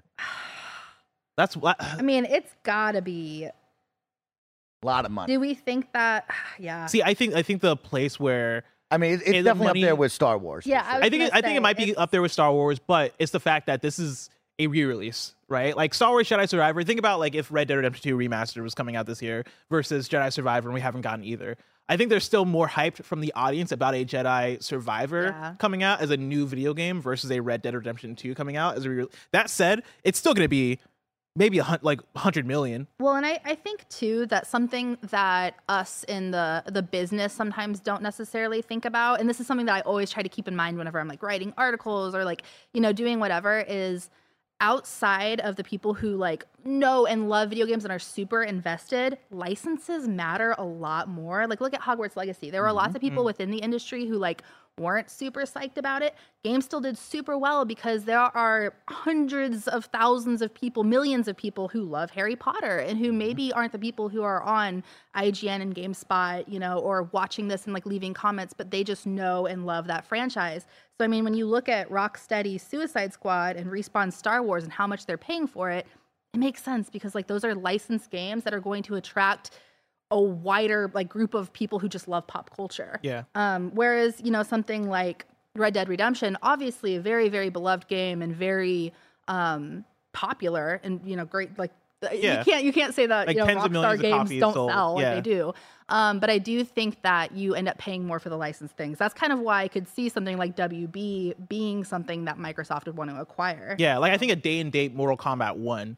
That's what I mean, it's gotta be. A lot of money. Do we think that? Yeah. See, I think the place where I mean, it's the definitely money- up there with Star Wars. for Yeah, sure. I was I think gonna it say, might be it's- up there with Star Wars, but it's the fact that this is a re-release, right? Like Star Wars Jedi Survivor. Think about like if Red Dead Redemption 2 Remastered was coming out this year versus Jedi Survivor, and we haven't gotten either. I think there's still more hyped from the audience about a Jedi Survivor Yeah. coming out as a new video game versus a Red Dead Redemption 2 coming out as a That said, it's still going to be maybe 100 million. Well, and I think too that something that us in the business sometimes don't necessarily think about, and this is something that I always try to keep in mind whenever I'm like writing articles or like, doing whatever, is outside of the people who like know and love video games and are super invested, licenses matter a lot more. Like look at Hogwarts Legacy. There were lots of people within the industry who like weren't super psyched about it. Games still did super well because there are hundreds of thousands of people, millions of people who love Harry Potter and who maybe aren't the people who are on IGN and GameSpot, or watching this and like leaving comments, but they just know and love that franchise. So I mean, when you look at Rocksteady's Suicide Squad and Respawn's Star Wars and how much they're paying for it, it makes sense because like those are licensed games that are going to attract a wider like group of people who just love pop culture. Yeah. Whereas, something like Red Dead Redemption, obviously a very, very beloved game and very popular and, great. Like Yeah. you can't say that, Like tens of Rockstar millions of games copies don't sold. sell like Yeah. they do. But I do think that you end up paying more for the licensed things. That's kind of why I could see something like WB being something that Microsoft would want to acquire. Yeah, like I think a day and date Mortal Kombat 1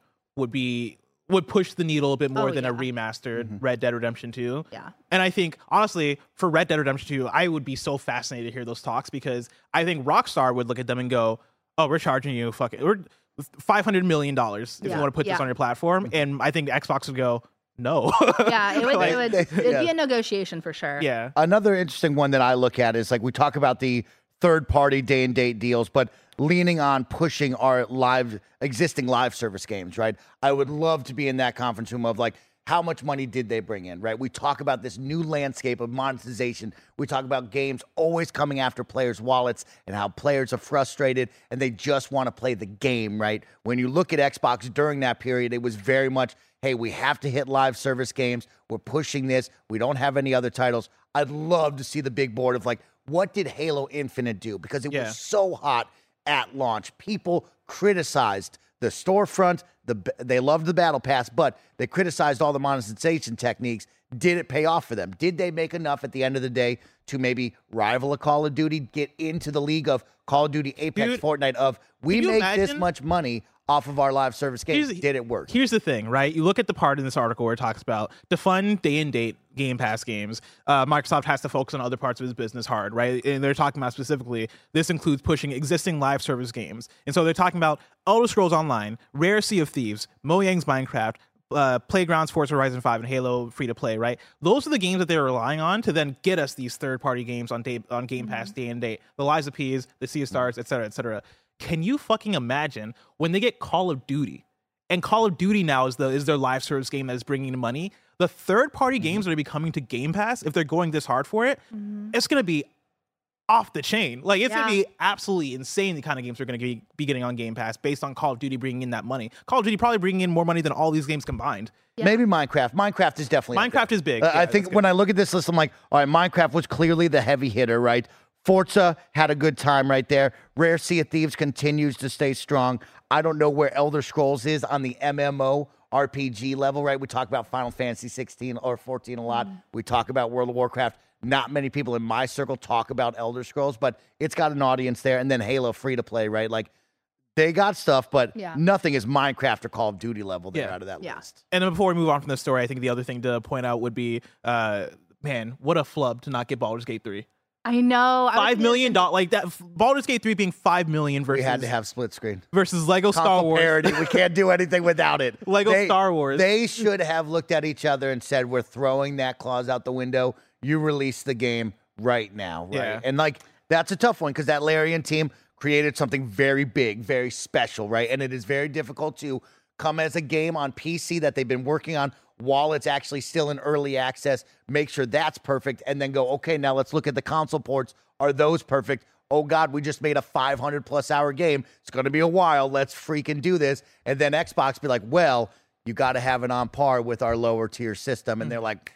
would push the needle a bit more than a yeah. remastered Red Dead Redemption 2. Yeah. And I think, honestly, for Red Dead Redemption 2, I would be so fascinated to hear those talks because I think Rockstar would look at them and go, oh, we're charging you we're $500 million if you Yeah, want to put this yeah. on your platform. And I think Xbox would go, no. Yeah, it'd yeah. be a negotiation for sure. Yeah. Another interesting one that I look at is like we talk about the third-party day and date deals, but leaning on pushing our existing live service games, right? I would love to be in that conference room of like, how much money did they bring in, right? We talk about this new landscape of monetization. We talk about games always coming after players' wallets and how players are frustrated and they just want to play the game, right? When you look at Xbox during that period, it was very much, hey, we have to hit live service games. We're pushing this. We don't have any other titles. I'd love to see the big board of like, what did Halo Infinite do? Because it was so hot at launch. People criticized the storefront. They loved the battle pass, but they criticized all the monetization techniques. Did it pay off for them? Did they make enough at the end of the day to maybe rival a Call of Duty, get into the league of Call of Duty, Apex, Dude, Fortnite of we can you make this imagine? much money off of our live service games? Did it work? Here's the thing, right? You look at the part in this article where it talks about to fund day and date Game Pass games, Microsoft has to focus on other parts of its business hard, right? And they're talking about specifically, this includes pushing existing live service games. And so they're talking about Elder Scrolls Online, Rare Sea of Thieves, Mojang's Minecraft, Playgrounds, Forza Horizon 5, and Halo free to play, right? Those are the games that they're relying on to then get us these third-party games on Game Pass day and date. The Lies of P's, the Sea of Stars, et cetera, et cetera. Can you fucking imagine when they get Call of Duty? And Call of Duty now is their live service game that is bringing in money. The third-party games that are be coming to Game Pass, if they're going this hard for it, it's going to be off the chain. Like, it's going to be absolutely insane the kind of games we're going to be getting on Game Pass based on Call of Duty bringing in that money. Call of Duty probably bringing in more money than all these games combined. Yeah. Maybe Minecraft. Minecraft is definitely Minecraft is big. I think when I look at this list, I'm like, all right, Minecraft was clearly the heavy hitter, right? Forza had a good time right there. Rare Sea of Thieves continues to stay strong. I don't know where Elder Scrolls is on the MMO RPG level, right? We talk about Final Fantasy 16 or 14 a lot. We talk about World of Warcraft. Not many people in my circle talk about Elder Scrolls, but it's got an audience there. And then Halo free to play, right? Like, they got stuff, but nothing is Minecraft or Call of Duty level there out of that list. And then before we move on from the story, I think the other thing to point out would be, man, what a flub to not get Baldur's Gate 3. I know. $5 million, like that. Baldur's Gate 3 being $5 million versus We had to have split screen. versus Lego Star Console Wars. parody. We can't do anything without it. Lego Star Wars. They should have looked at each other and said, we're throwing that clause out the window. You release the game right now, right? Yeah. And like, that's a tough one because that Larian team created something very big, very special, right? And it is very difficult to come as a game on PC that they've been working on while it's actually still in early access, make sure that's perfect, and then go, okay, now let's look at the console ports. Are those perfect? Oh, God, we just made a 500-plus hour game. It's going to be a while. Let's freaking do this. And then Xbox be like, well, you got to have it on par with our lower-tier system. And they're like,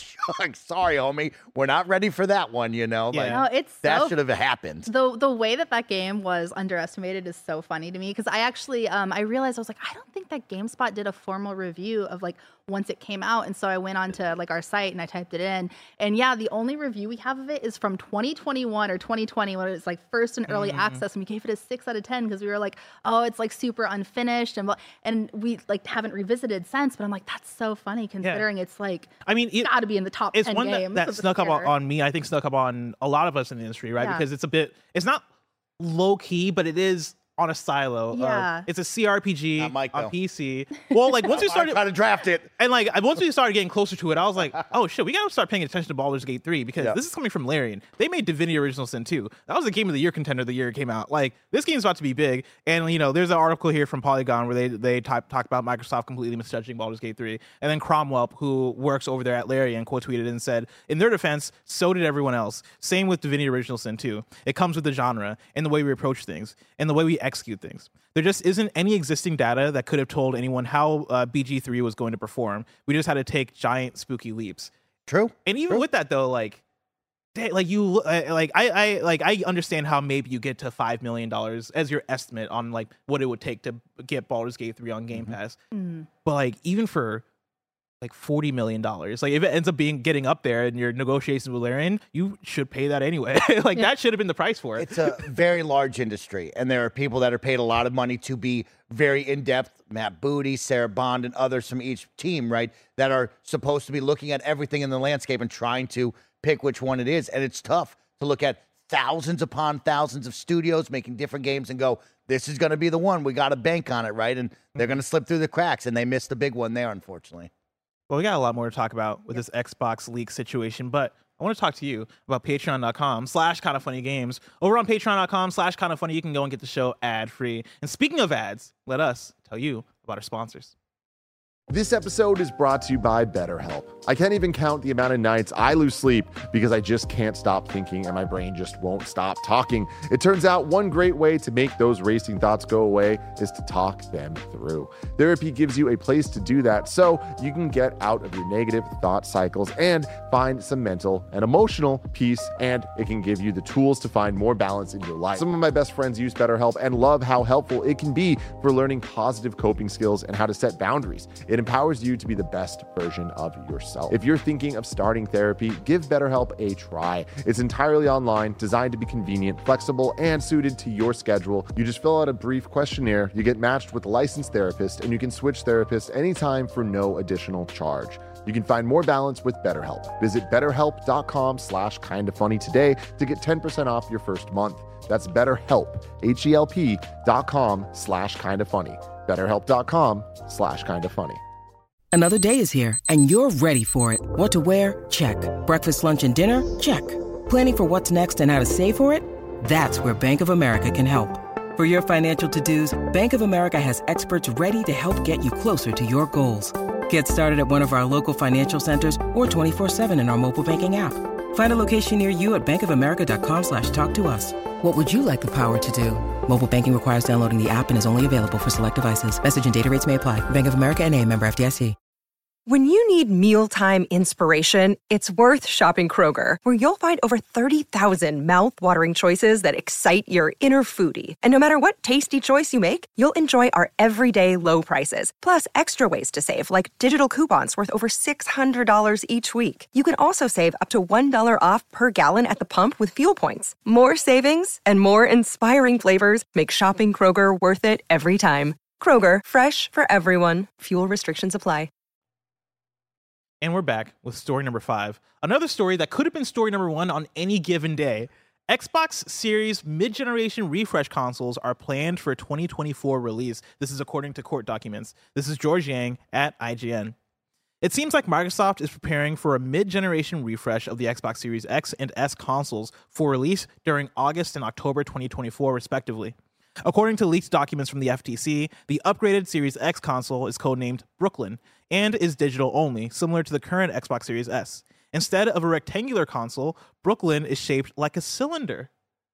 sorry, homie, we're not ready for that one, you know? Yeah. Like, No, it's that so should have happened. The way that game was underestimated is so funny to me because I actually I realized I was like, I don't think that GameSpot did a formal review of like once it came out, and so I went onto like our site and I typed it in, and yeah, the only review we have of it is from 2021 or 2020 when it was like first in early access, and we gave it a 6 out of 10 because we were like, oh, it's like super unfinished, and we like haven't revisited since. But I'm like, that's so funny considering it's like, I mean, it's got to be in the top 10 one games. that snuck up on me. I think snuck up on a lot of us in the industry, right? Yeah. Because it's not low key, but it is on a silo. Yeah. It's a CRPG Not Mike, on though. PC. Well, like once we started trying to draft it. and like once we started getting closer to it, I was like, oh shit, we gotta start paying attention to Baldur's Gate 3 because this is coming from Larian. They made Divinity Original Sin 2. That was the Game of the Year contender the year it came out. Like, this game's about to be big. And you know, there's an article here from Polygon where they talk about Microsoft completely misjudging Baldur's Gate 3. And then Cromwell, who works over there at Larian, quote tweeted and said, in their defense, so did everyone else. Same with Divinity Original Sin 2. It comes with the genre and the way we approach things and the way we execute things. There just isn't any existing data that could have told anyone how BG3 was going to perform. We just had to take giant spooky leaps. True. And even with that though, I understand how maybe you get to $5 million as your estimate on like what it would take to get Baldur's Gate 3 on Game Pass. But like even for like $40 million, like if it ends up getting up there in your negotiations with Larian, you should pay that anyway. Like that should have been the price for it. It's a very large industry, and there are people that are paid a lot of money to be very in-depth. Matt Booty, Sarah Bond, and others from each team, right, that are supposed to be looking at everything in the landscape and trying to pick which one it is. And it's tough to look at thousands upon thousands of studios making different games and go, this is going to be the one. We got to bank on it, right? And they're going to slip through the cracks, and they missed the big one there, unfortunately. Well, we got a lot more to talk about with this Xbox leak situation, but I want to talk to you about patreon.com/kindafunnygames. Over on patreon.com/kindafunny, you can go and get the show ad-free. And speaking of ads, let us tell you about our sponsors. This episode is brought to you by BetterHelp. I can't even count the amount of nights I lose sleep because I just can't stop thinking and my brain just won't stop talking. It turns out one great way to make those racing thoughts go away is to talk them through. Therapy gives you a place to do that so you can get out of your negative thought cycles and find some mental and emotional peace, and it can give you the tools to find more balance in your life. Some of my best friends use BetterHelp and love how helpful it can be for learning positive coping skills and how to set boundaries. It empowers you to be the best version of yourself. If you're thinking of starting therapy, give BetterHelp a try. It's entirely online, designed to be convenient, flexible, and suited to your schedule. You just fill out a brief questionnaire, you get matched with a licensed therapist, and you can switch therapists anytime for no additional charge. You can find more balance with BetterHelp. Visit betterhelp.com/kindafunny today to get 10% off your first month. That's BetterHelp, HELP.com/kindafunny. BetterHelp.com/kindafunny. Another day is here, and you're ready for it. What to wear? Check. Breakfast, lunch, and dinner? Check. Planning for what's next and how to save for it? That's where Bank of America can help. For your financial to-dos, Bank of America has experts ready to help get you closer to your goals. Get started at one of our local financial centers or 24/7 in our mobile banking app. Find a location near you at bankofamerica.com/talktous. What would you like the power to do? Mobile banking requires downloading the app and is only available for select devices. Message and data rates may apply. Bank of America NA, member FDIC. When you need mealtime inspiration, it's worth shopping Kroger, where you'll find over 30,000 mouth-watering choices that excite your inner foodie. And no matter what tasty choice you make, you'll enjoy our everyday low prices, plus extra ways to save, like digital coupons worth over $600 each week. You can also save up to $1 off per gallon at the pump with fuel points. More savings and more inspiring flavors make shopping Kroger worth it every time. Kroger, fresh for everyone. Fuel restrictions apply. And we're back with story number 5. Another story that could have been story number 1 on any given day. Xbox Series mid-generation refresh consoles are planned for 2024 release. This is according to court documents. This is George Yang at IGN. It seems like Microsoft is preparing for a mid-generation refresh of the Xbox Series X and S consoles for release during August and October 2024, respectively. According to leaked documents from the FTC, the upgraded Series X console is codenamed Brooklyn and is digital only, similar to the current Xbox Series S. Instead of a rectangular console, Brooklyn is shaped like a cylinder.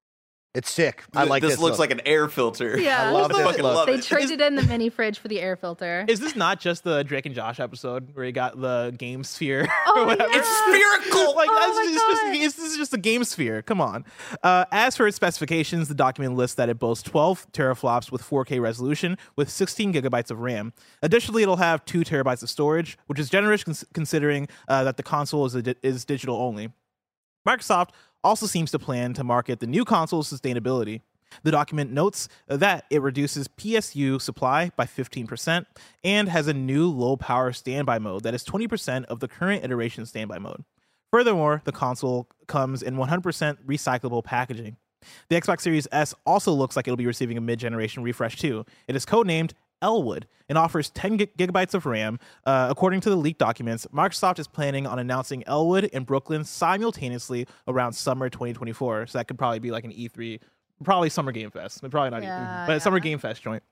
It's sick. I like this. This looks like an air filter. Yeah. I love this fucking look. love They it. traded in the mini fridge for the air filter. Is this not just the Drake and Josh episode where you got the game sphere? Oh, or whatever? yeah. It's spherical. Like, Oh that's my God. this is just a game sphere. Come on. As for its specifications, the document lists that it boasts 12 teraflops with 4K resolution with 16 gigabytes of RAM. Additionally, it'll have 2 terabytes of storage, which is generous considering that the console is digital only. Microsoft also seems to plan to market the new console's sustainability. The document notes that it reduces PSU supply by 15% and has a new low-power standby mode that is 20% of the current iteration standby mode. Furthermore, the console comes in 100% recyclable packaging. The Xbox Series S also looks like it'll be receiving a mid-generation refresh too. It is codenamed Elwood and offers 10 gigabytes of RAM. According to the leaked documents, Microsoft is planning on announcing Elwood and Brooklyn simultaneously around summer 2024. So that could probably be like an E3, probably Summer Game Fest. Probably not E3, but Summer Game Fest joint.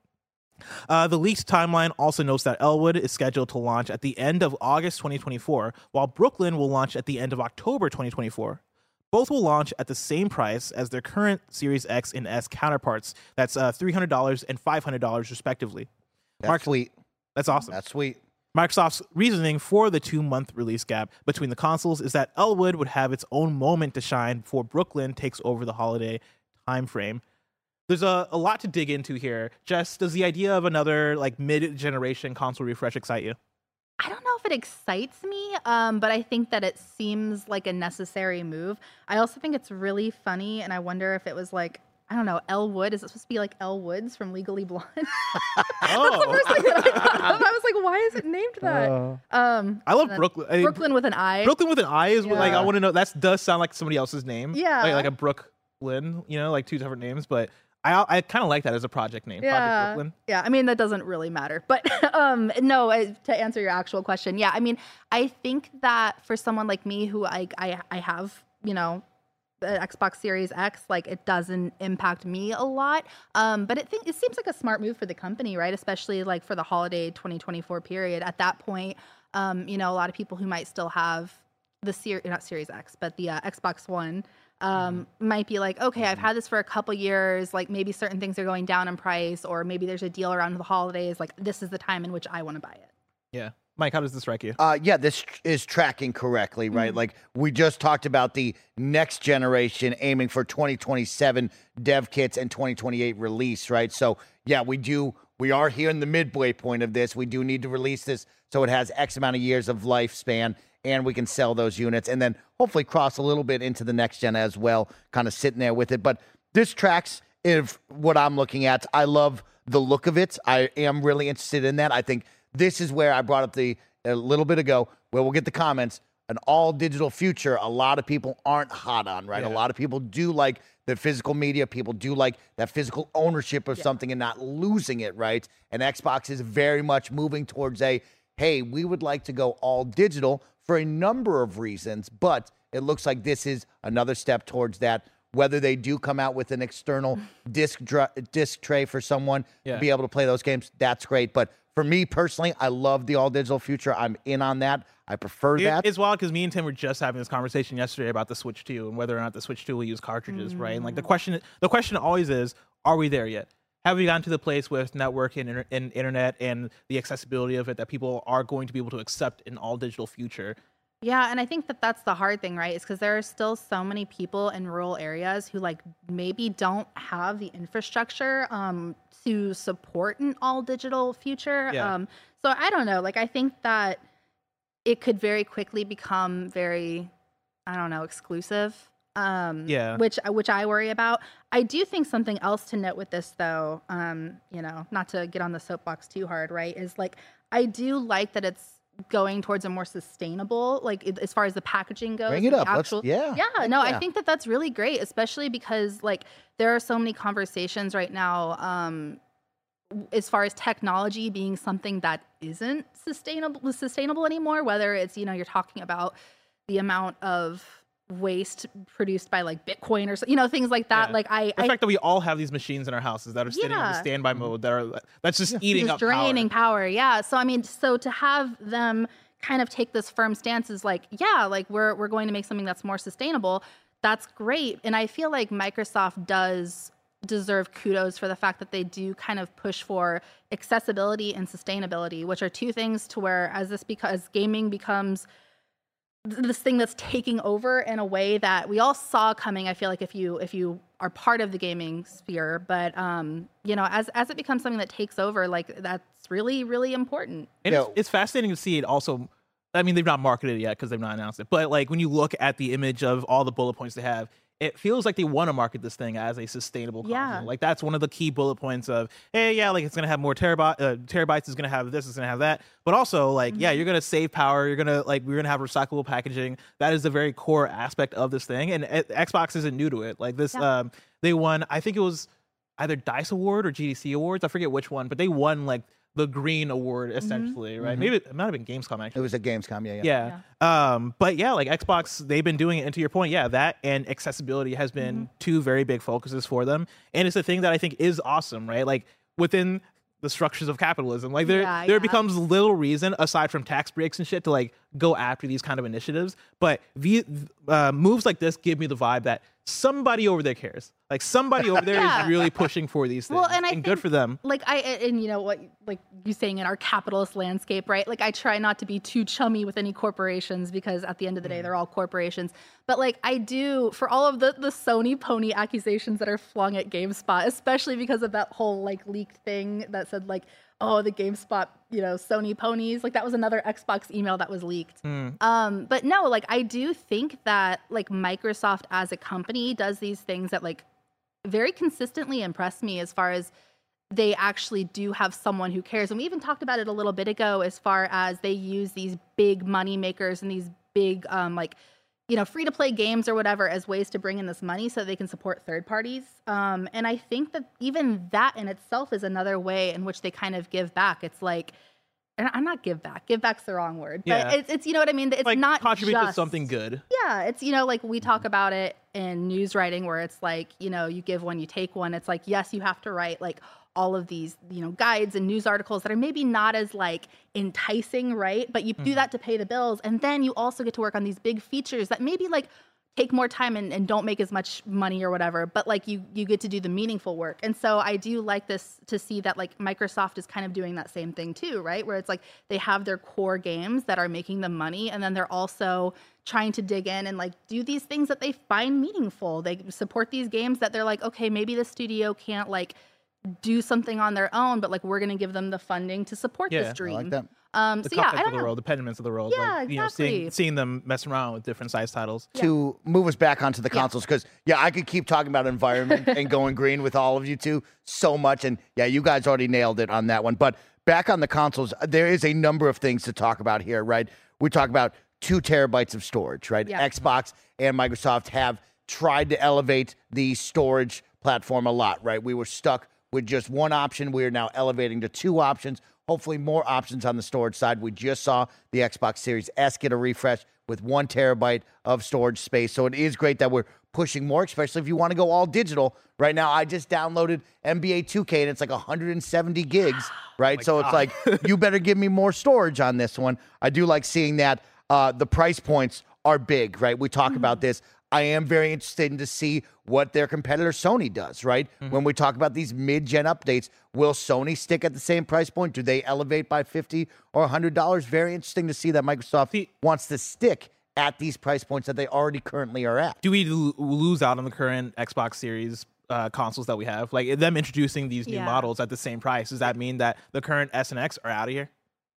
The leaked timeline also notes that Elwood is scheduled to launch at the end of August 2024, while Brooklyn will launch at the end of October 2024. Both will launch at the same price as their current Series X and S counterparts. That's $300 and $500 respectively. That's sweet. That's awesome. That's sweet. Microsoft's reasoning for the 2-month release gap between the consoles is that Elwood would have its own moment to shine before Brooklyn takes over the holiday time frame. There's a lot to dig into here. Jess, does the idea of another like mid-generation console refresh excite you? I don't know if it excites me, but I think that it seems like a necessary move. I also think it's really funny, and I wonder if it was like, I don't know, Elwood. Is it supposed to be like Elle Woods from Legally Blonde? That's the first thing that I thought of. I was like, why is it named that? I love Brooklyn. Brooklyn with an I. Brooklyn with an I is what, like, Yeah. I want to know. That does sound like somebody else's name. Yeah. Like a Brooklyn, you know, like 2 different names, but I kind of like that as a project name. Project Brooklyn. Yeah, I mean, that doesn't really matter. But no, to answer your actual question, yeah, I mean, I think that for someone like me who I have, you know, the Xbox Series X, like it doesn't impact me a lot. But it seems like a smart move for the company, right? Especially like for the holiday 2024 period. At that point, you know, a lot of people who might still have the not Series X, but the Xbox One might be like, okay, I've had this for a couple years. Like maybe certain things are going down in price, or maybe there's a deal around the holidays. Like this is the time in which I want to buy it. Yeah. Mike, how does this strike you? Yeah, this is tracking correctly, right? Like we just talked about the next generation aiming for 2027 dev kits and 2028 release, right? So yeah, we are here in the midway point of this. We do need to release this so it has X amount of years of lifespan and we can sell those units and then hopefully cross a little bit into the next gen as well, kind of sitting there with it. But this tracks if what I'm looking at. I love the look of it. I am really interested in that. I think this is where I brought up a little bit ago, where we'll get the comments. An all digital future, a lot of people aren't hot on, right? Yeah. A lot of people do like the physical media. People do like that physical ownership of something and not losing it, right? And Xbox is very much moving towards a hey, we would like to go all digital for a number of reasons, but it looks like this is another step towards that. Whether they do come out with an external disc tray for someone to be able to play those games, that's great. But for me personally, I love the all digital future. I'm in on that. I prefer that. It's wild because me and Tim were just having this conversation yesterday about the Switch 2 and whether or not the Switch 2 will use cartridges, right? And like the question always is, are we there yet? Have we gotten to the place with networking and internet and the accessibility of it that people are going to be able to accept an all digital future? Yeah, and I think that that's the hard thing, right? Is because there are still so many people in rural areas who like maybe don't have the infrastructure to support an all digital future. Yeah. So I don't know. Like I think that it could very quickly become very, I don't know, exclusive. Which I worry about. I do think something else to note with this, though, not to get on the soapbox too hard, right? Is like I do like that it's going towards a more sustainable, like as far as the packaging goes. Bring it up. I think that that's really great, especially because like there are so many conversations right now as far as technology being something that isn't sustainable anymore, whether it's, you're talking about the amount of waste produced by like Bitcoin or things like that. Like the fact that we all have these machines in our houses that are sitting in the standby mode that's just eating up draining power. Yeah. So I mean, so to have them kind of take this firm stance is like, we're going to make something that's more sustainable. That's great. And I feel like Microsoft does deserve kudos for the fact that they do kind of push for accessibility and sustainability, which are two things to where as gaming becomes this thing that's taking over in a way that we all saw coming. I feel like if you are part of the gaming sphere, but as it becomes something that takes over, like that's really, really important. And it's fascinating to see it also. I mean, they've not marketed it yet because they've not announced it, but like when you look at the image of all the bullet points they have, it feels like they want to market this thing as a sustainable console. Like that's one of the key bullet points of, hey, like it's going to have more terabytes, is going to have this, it's going to have that. But also like, you're going to save power. We're going to have recyclable packaging. That is the very core aspect of this thing. And Xbox isn't new to it. Like this, they won, I think it was either DICE Award or GDC Awards. I forget which one, but they won like the green award essentially, right? Maybe it might have been Gamescom actually. It was at Gamescom, but like Xbox, they've been doing it, and to your point, that and accessibility has been two very big focuses for them, and it's a thing that I think is awesome, right? Like within the structures of capitalism, like there becomes little reason aside from tax breaks and shit to like go after these kind of initiatives, but moves like this give me the vibe that somebody over there cares. Like somebody over there is really pushing for these things. Well, and I think, good for them. Like and you know what, like you saying in our capitalist landscape, right? Like I try not to be too chummy with any corporations because at the end of the day, they're all corporations. But like I do, for all of the Sony pony accusations that are flung at GameSpot, especially because of that whole like leaked thing that said like, oh, the GameSpot, Sony ponies. Like that was another Xbox email that was leaked. But no, like I do think that like Microsoft as a company does these things that like very consistently impress me as far as they actually do have someone who cares. And we even talked about it a little bit ago as far as they use these big money makers and these big free to play games or whatever as ways to bring in this money so they can support third parties. And I think that even that in itself is another way in which they kind of give back. It's like, and I'm not give back. Give back's the wrong word. But it's you know what I mean? It's like not contribute just to something good. Yeah, it's like we talk about it in news writing where it's like, you give one, you take one. It's like, yes, you have to write like all of these, guides and news articles that are maybe not as like enticing, right? But you do that to pay the bills. And then you also get to work on these big features that maybe like take more time and don't make as much money or whatever, but like you get to do the meaningful work. And so I do like this to see that like Microsoft is kind of doing that same thing too, right? Where it's like they have their core games that are making them money, and then they're also trying to dig in and like do these things that they find meaningful. They support these games that they're like, okay, maybe the studio can't like do something on their own, but like we're going to give them the funding to support this dream. I like that. The Cupheads of the world, the Pediments of the world. Yeah, like, exactly. Seeing them mess around with different size titles. To move us back onto the consoles, because, I could keep talking about environment and going green with all of you two so much. And, you guys already nailed it on that one. But back on the consoles, there is a number of things to talk about here, right? We talk about 2 terabytes of storage, right? Yeah. Xbox and Microsoft have tried to elevate the storage platform a lot, right? We were stuck with just one option. We are now elevating to 2 options. hopefully more options on the storage side. We just saw the Xbox Series S get a refresh with 1 terabyte of storage space. So it is great that we're pushing more, especially if you want to go all digital. Right now, I just downloaded NBA 2K, and it's like 170 gigs, right? So it's like, you better give me more storage on this one. I do like seeing that. The price points are big, right? We talk about this. I am very interested in to see what their competitor Sony does, right? When we talk about these mid-gen updates, will Sony stick at the same price point? Do they elevate by $50 or $100? Very interesting to see that Microsoft wants to stick at these price points that they already currently are at. Do we lose out on the current Xbox Series consoles that we have? Like them introducing these new models at the same price, does that mean that the current S and X are out of here?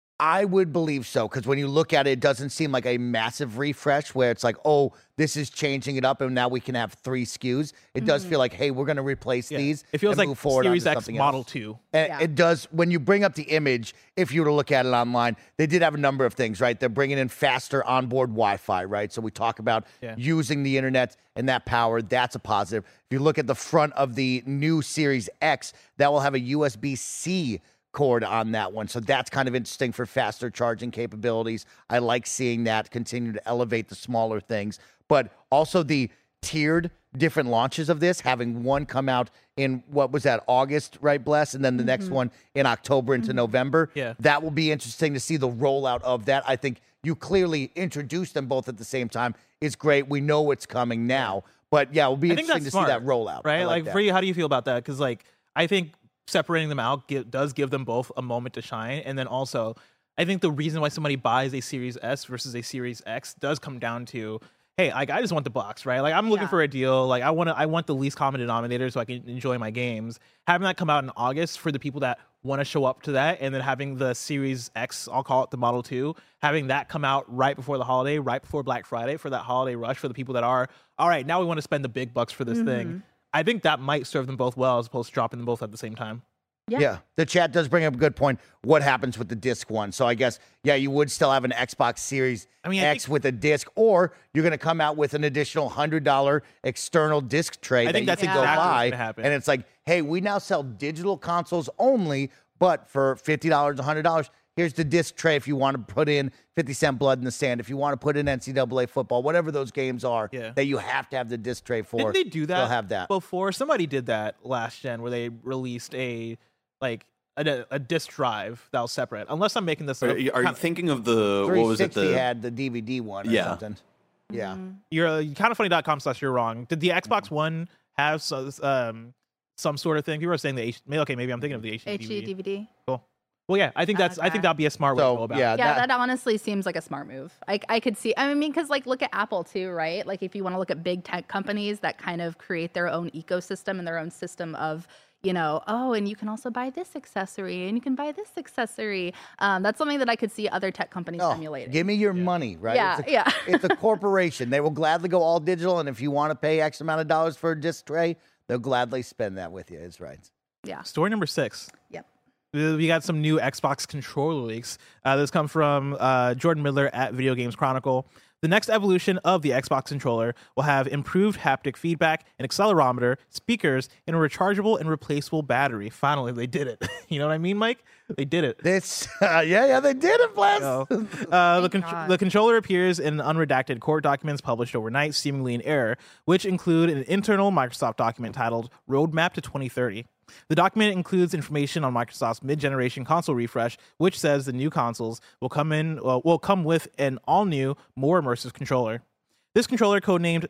I would believe so, because when you look at it, it doesn't seem like a massive refresh where it's like, oh, this is changing it up and now we can have 3 SKUs. It does feel like, hey, we're going to replace these. It feels and like move forward Series onto X something Model else. 2. And it does. When you bring up the image, if you were to look at it online, they did have a number of things, right? They're bringing in faster onboard Wi-Fi, right? So we talk about using the internet and that power. That's a positive. If you look at the front of the new Series X, that will have a USB-C cord on that one. So that's kind of interesting for faster charging capabilities. I like seeing that continue to elevate the smaller things, but also the tiered different launches of this, having one come out in, what was that, August, right, Bless? And then the next one in October into November. Yeah. That will be interesting to see the rollout of that. I think you clearly introduced them both at the same time. It's great. We know it's coming now, but yeah, it will be interesting to see that rollout. Right? I Like that. for you, how do you feel about that? Because like, I think separating them out does give them both a moment to shine. And then also, I think the reason why somebody buys a Series S versus a Series X does come down to, hey, like I just want the box, right? Like I'm looking for a deal. Like I want the least common denominator so I can enjoy my games. Having that come out in August for the people that want to show up to that, and then having the Series X, I'll call it the Model 2, having that come out right before the holiday, right before Black Friday for that holiday rush for the people that are, all right, now we want to spend the big bucks for this thing. I think that might serve them both well as opposed to dropping them both at the same time. Yeah, the chat does bring up a good point. What happens with the disc one? So I guess, yeah, you would still have an Xbox Series X with a disc, or you're going to come out with an additional $100 external disc tray I think that that's you can exactly go what's buy. gonna happen. And it's like, hey, we now sell digital consoles only, but for $50, $100, here's the disc tray if you want to put in 50 Cent Blood in the Sand, if you want to put in NCAA football, whatever those games are that you have to have the disc tray for. Didn't they do that? They'll have that. Before? Somebody did that last gen where they released a disc drive that was separate. Unless I'm making this up. Are you thinking of the, what was it? 360 had the DVD one or something. Yeah. You're kindoffunny.com/you're wrong. Did the Xbox One have some sort of thing? People are saying maybe I'm thinking of the HD DVD. Cool. Well, yeah, I think that'd be a smart way to go about it. Yeah, that honestly seems like a smart move. I could see. I mean, because like look at Apple too, right? Like if you want to look at big tech companies that kind of create their own ecosystem and their own system of, you know, oh, and you can also buy this accessory and you can buy this accessory. That's something that I could see other tech companies emulating. Give me your money, right? Yeah, It's a corporation. They will gladly go all digital, and if you want to pay X amount of dollars for a disc tray, they'll gladly spend that with you. It's right. Yeah. Story number 6. Yep. We got some new Xbox controller leaks. This come from Jordan Midler at Video Games Chronicle. The next evolution of the Xbox controller will have improved haptic feedback, an accelerometer, speakers, and a rechargeable and replaceable battery. Finally, they did it. You know what I mean, Mike? They did it. This, yeah, they did it, Bless. The controller appears in unredacted court documents published overnight, seemingly in error, which include an internal Microsoft document titled Roadmap to 2030. The document includes information on Microsoft's mid-generation console refresh, which says the new consoles will come with an all-new, more immersive controller. This controller, codenamed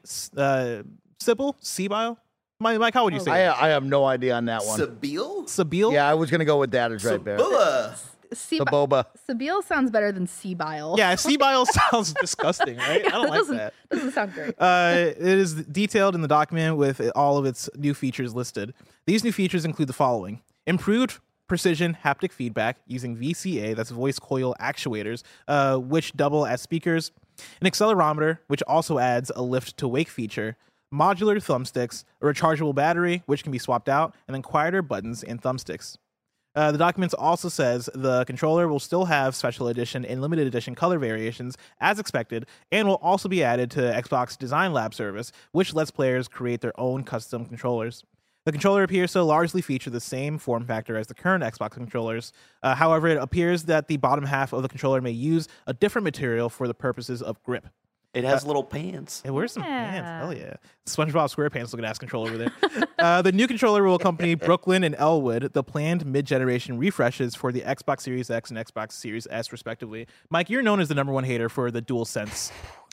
Sibile? Mike, how would you say it? I have no idea on that one. Sabile? Yeah, I was going to go with that. It's right there. The boba. Sabile sounds better than Seabile. Yeah, Seabile sounds disgusting, right? I don't like that. Doesn't sound great. It is detailed in the document with all of its new features listed. These new features include the following: improved precision haptic feedback using VCA, that's voice coil actuators, which double as speakers, an accelerometer, which also adds a lift to wake feature, modular thumbsticks, a rechargeable battery, which can be swapped out, and then quieter buttons and thumbsticks. The document also says the controller will still have special edition and limited edition color variations as expected, and will also be added to Xbox Design Lab service, which lets players create their own custom controllers. The controller appears to largely feature the same form factor as the current Xbox controllers. However, it appears that the bottom half of the controller may use a different material for the purposes of grip. It has little pants. It wears some pants. Hell yeah. SpongeBob SquarePants looking ass controller over there. The new controller will accompany Brooklyn and Elwood, the planned mid-generation refreshes for the Xbox Series X and Xbox Series S, respectively. Mike, you're known as the #1 hater for the DualSense.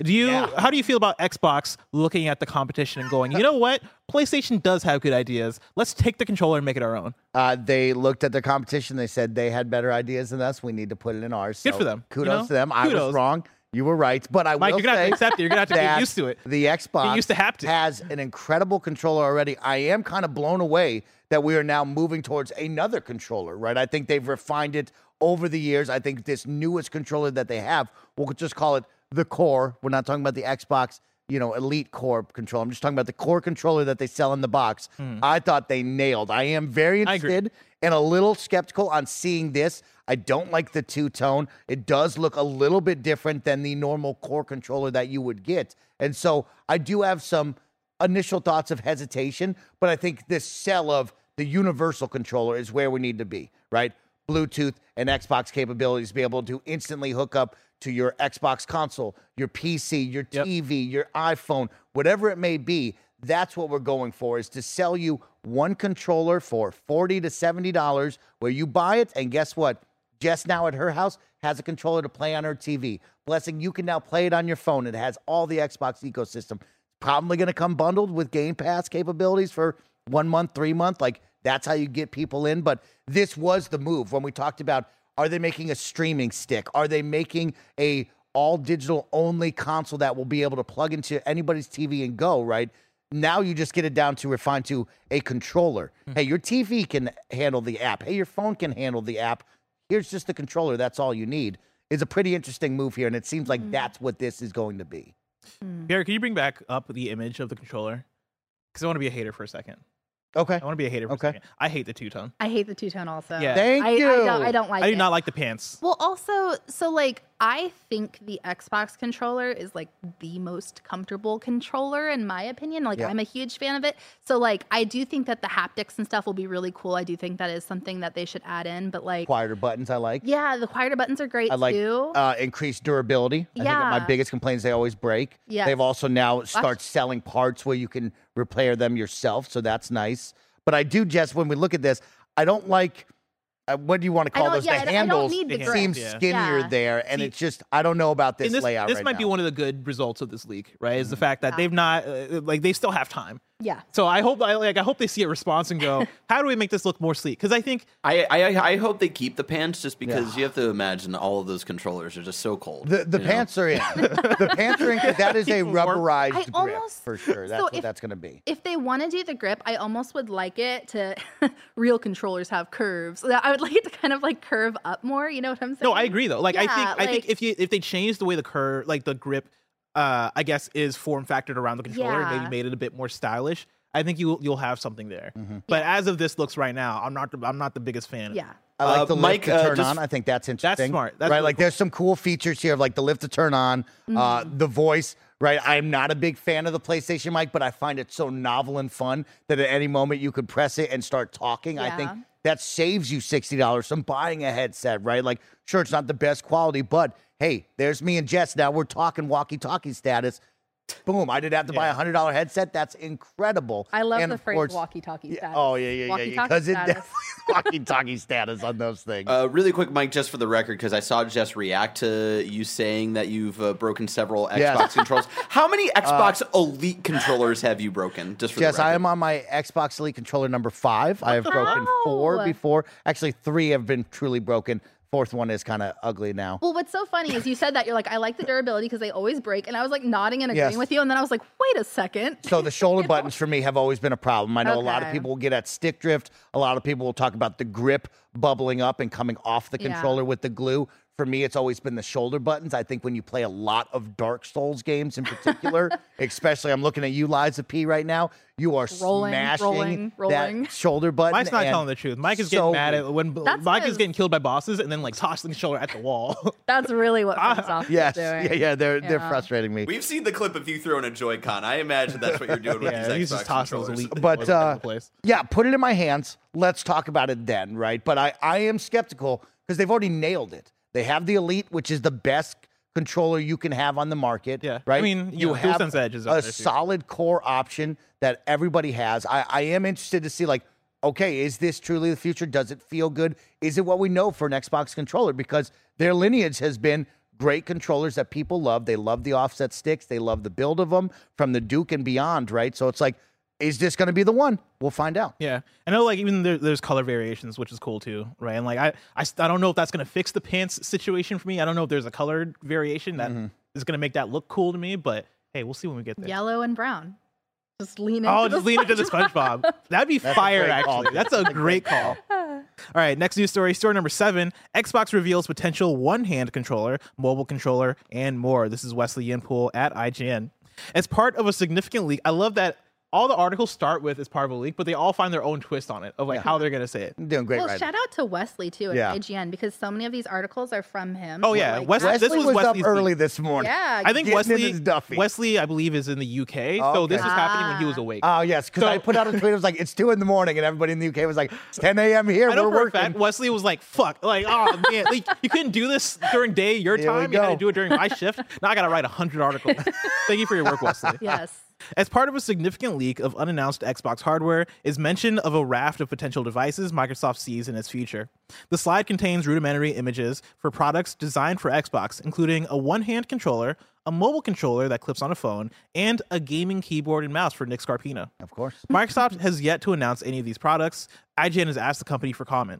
How do you feel about Xbox looking at the competition and going, you know what? PlayStation does have good ideas. Let's take the controller and make it our own. They looked at their competition. They said they had better ideas than us. We need to put it in ours. Good for them. Kudos to them. I was wrong. You were right, but Mike, you're gonna have to accept it. You're gonna have to get used to it. The Xbox has an incredible controller already. I am kind of blown away that we are now moving towards another controller, right? I think they've refined it over the years. I think this newest controller that they have, we'll just call it the Core. We're not talking about the Xbox, Elite Core controller. I'm just talking about the Core controller that they sell in the box. I thought they nailed. I am very interested and a little skeptical on seeing this. I don't like the two-tone. It does look a little bit different than the normal Core controller that you would get. And so I do have some initial thoughts of hesitation, but I think this sell of the universal controller is where we need to be, right? Bluetooth and Xbox capabilities, be able to instantly hook up to your Xbox console, your PC, your TV, your iPhone, whatever it may be. That's what we're going for, is to sell you one controller for $40 to $70 where you buy it, and guess what? Jess now at her house has a controller to play on her TV. Blessing, you can now play it on your phone. It has all the Xbox ecosystem. Probably going to come bundled with Game Pass capabilities for 1 month, 3 month. Like, that's how you get people in. But this was the move when we talked about, are they making a streaming stick? Are they making a all digital only console that will be able to plug into anybody's TV and go, right? Now you just get it down to refined to a controller. Hey, your TV can handle the app. Hey, your phone can handle the app. Here's just the controller. That's all you need. It's a pretty interesting move here, and it seems like that's what this is going to be. Gary, can you bring back up the image of the controller? Because I want to be a hater for a second. Okay. I want to be a hater for a second. I hate the two-tone. I hate the two-tone also. Yeah. Thank you. I don't like it. I do not like the pants. Well, also, I think the Xbox controller is the most comfortable controller in my opinion. I'm a huge fan of it. So I do think that the haptics and stuff will be really cool. I do think that is something that they should add in. But quieter buttons, I like. Yeah, the quieter buttons are great I like too. Increased durability. I think that my biggest complaint is they always break. Yes. They've also now start selling parts where you can repair them yourself, so that's nice. But I do, Jess, when we look at this, I don't like, what do you want to call those? The handles seem skinnier there, and it's just, I don't know about this layout This might be one of the good results of this leak, right? Is the fact that they've not, they still have time. Yeah. So I hope they see a response and go, how do we make this look more sleek? Because I think I hope they keep the pants, just because you have to imagine all of those controllers are just so cold. The pants are in. The pants are in, because that is a rubberized grip for sure. That's what that's going to be. If they want to do the grip, I almost would like it to real controllers have curves. I would like it to kind of curve up more. You know what I'm saying? No, I agree though. I think if they change the way the curve, the grip, I guess, is form factored around the controller and maybe made it a bit more stylish, I think you'll have something there. But as of this looks right now, I'm not the biggest fan. Yeah. I like the lift to turn on. I think that's interesting. That's smart. That's right? really cool. There's some cool features here of the lift to turn on, the voice, right? I'm not a big fan of the PlayStation mic, but I find it so novel and fun that at any moment you could press it and start talking. I think that saves you $60 from buying a headset, right? Sure, it's not the best quality, but hey, there's me and Jess. Now we're talking walkie-talkie status. Boom, I didn't have to buy a $100 headset. That's incredible. I love the phrase walkie-talkie status. Oh, yeah. Because it definitely walkie-talkie status on those things. Really quick, Mike, just for the record, because I saw Jess react to you saying that you've broken several Xbox controllers. How many Xbox Elite controllers have you broken? Just for Jess, the record. I am on my Xbox Elite controller number 5. I have broken 4 before. Actually, 3 have been truly broken. 4th one is kind of ugly now. Well, what's so funny is you said that you're I like the durability because they always break, and I was nodding and agreeing with you, and then I was wait a second. So the shoulder buttons for me have always been a problem. I know a lot of people will get at stick drift. A lot of people will talk about the grip bubbling up and coming off the controller with the glue. for me, it's always been the shoulder buttons. I think when you play a lot of Dark Souls games in particular, especially I'm looking at you, Liza P, right now, you are smashing that shoulder button. Mike's not telling the truth. Mike is getting mad at when Mike is getting killed by bosses and then like tossing the shoulder at the wall. That's really what Microsoft is doing. Yeah, they're frustrating me. We've seen the clip of you throwing a Joy-Con. I imagine that's what you're doing with these he's Xbox just tossing those controllers. elite. But yeah, put it in my hands. Let's talk about it then, right? But I am skeptical because they've already nailed it. They have the Elite, which is the best controller you can have on the market. Yeah, right. I mean, you have DualSense Edge is a solid core option that everybody has. I am interested to see, like, okay, is this truly the future? Does it feel good? Is it what we know for an Xbox controller? Because their lineage has been great controllers that people love. They love the offset sticks. They love the build of them from the Duke and beyond, right? So it's like, is this going to be the one? We'll find out. Yeah, I know. Like even there's color variations, which is cool too, right? And like I don't know if that's going to fix the pants situation for me. I don't know if there's a colored variation that is going to make that look cool to me. But hey, we'll see when we get there. Yellow and brown. Just lean into the SpongeBob. That'd be fire, actually. That's a great call. All right, next news story. Story number 7. Xbox reveals potential one-hand controller, mobile controller, and more. This is Wesley Yinpool at IGN. As part of a significant leak, I love that all the articles start with as part of a leak, but they all find their own twist on it of like how they're going to say it. Doing great, well, right? Shout out to Wesley too at IGN because so many of these articles are from him. Oh yeah, like, Wesley this was up early leak. this morning. Yeah, I think Wesley, I believe, is in the UK. So this was happening when he was awake. Oh yes, because I put out a tweet. It was like it's 2 a.m. and everybody in the UK was like it's 10 a.m. here. I know We're for working. a fact Wesley was like, "Fuck!" Like, oh man, like, you couldn't do this during day your time. You had to do it during my shift. Now I got to write 100 articles. Thank you for your work, Wesley. Yes. As part of a significant leak of unannounced Xbox hardware is mention of a raft of potential devices Microsoft sees in its future. The slide contains rudimentary images for products designed for Xbox, including a one-hand controller, a mobile controller that clips on a phone, and a gaming keyboard and mouse for Nick Scarpino. Of course. Microsoft has yet to announce any of these products. IGN has asked the company for comment.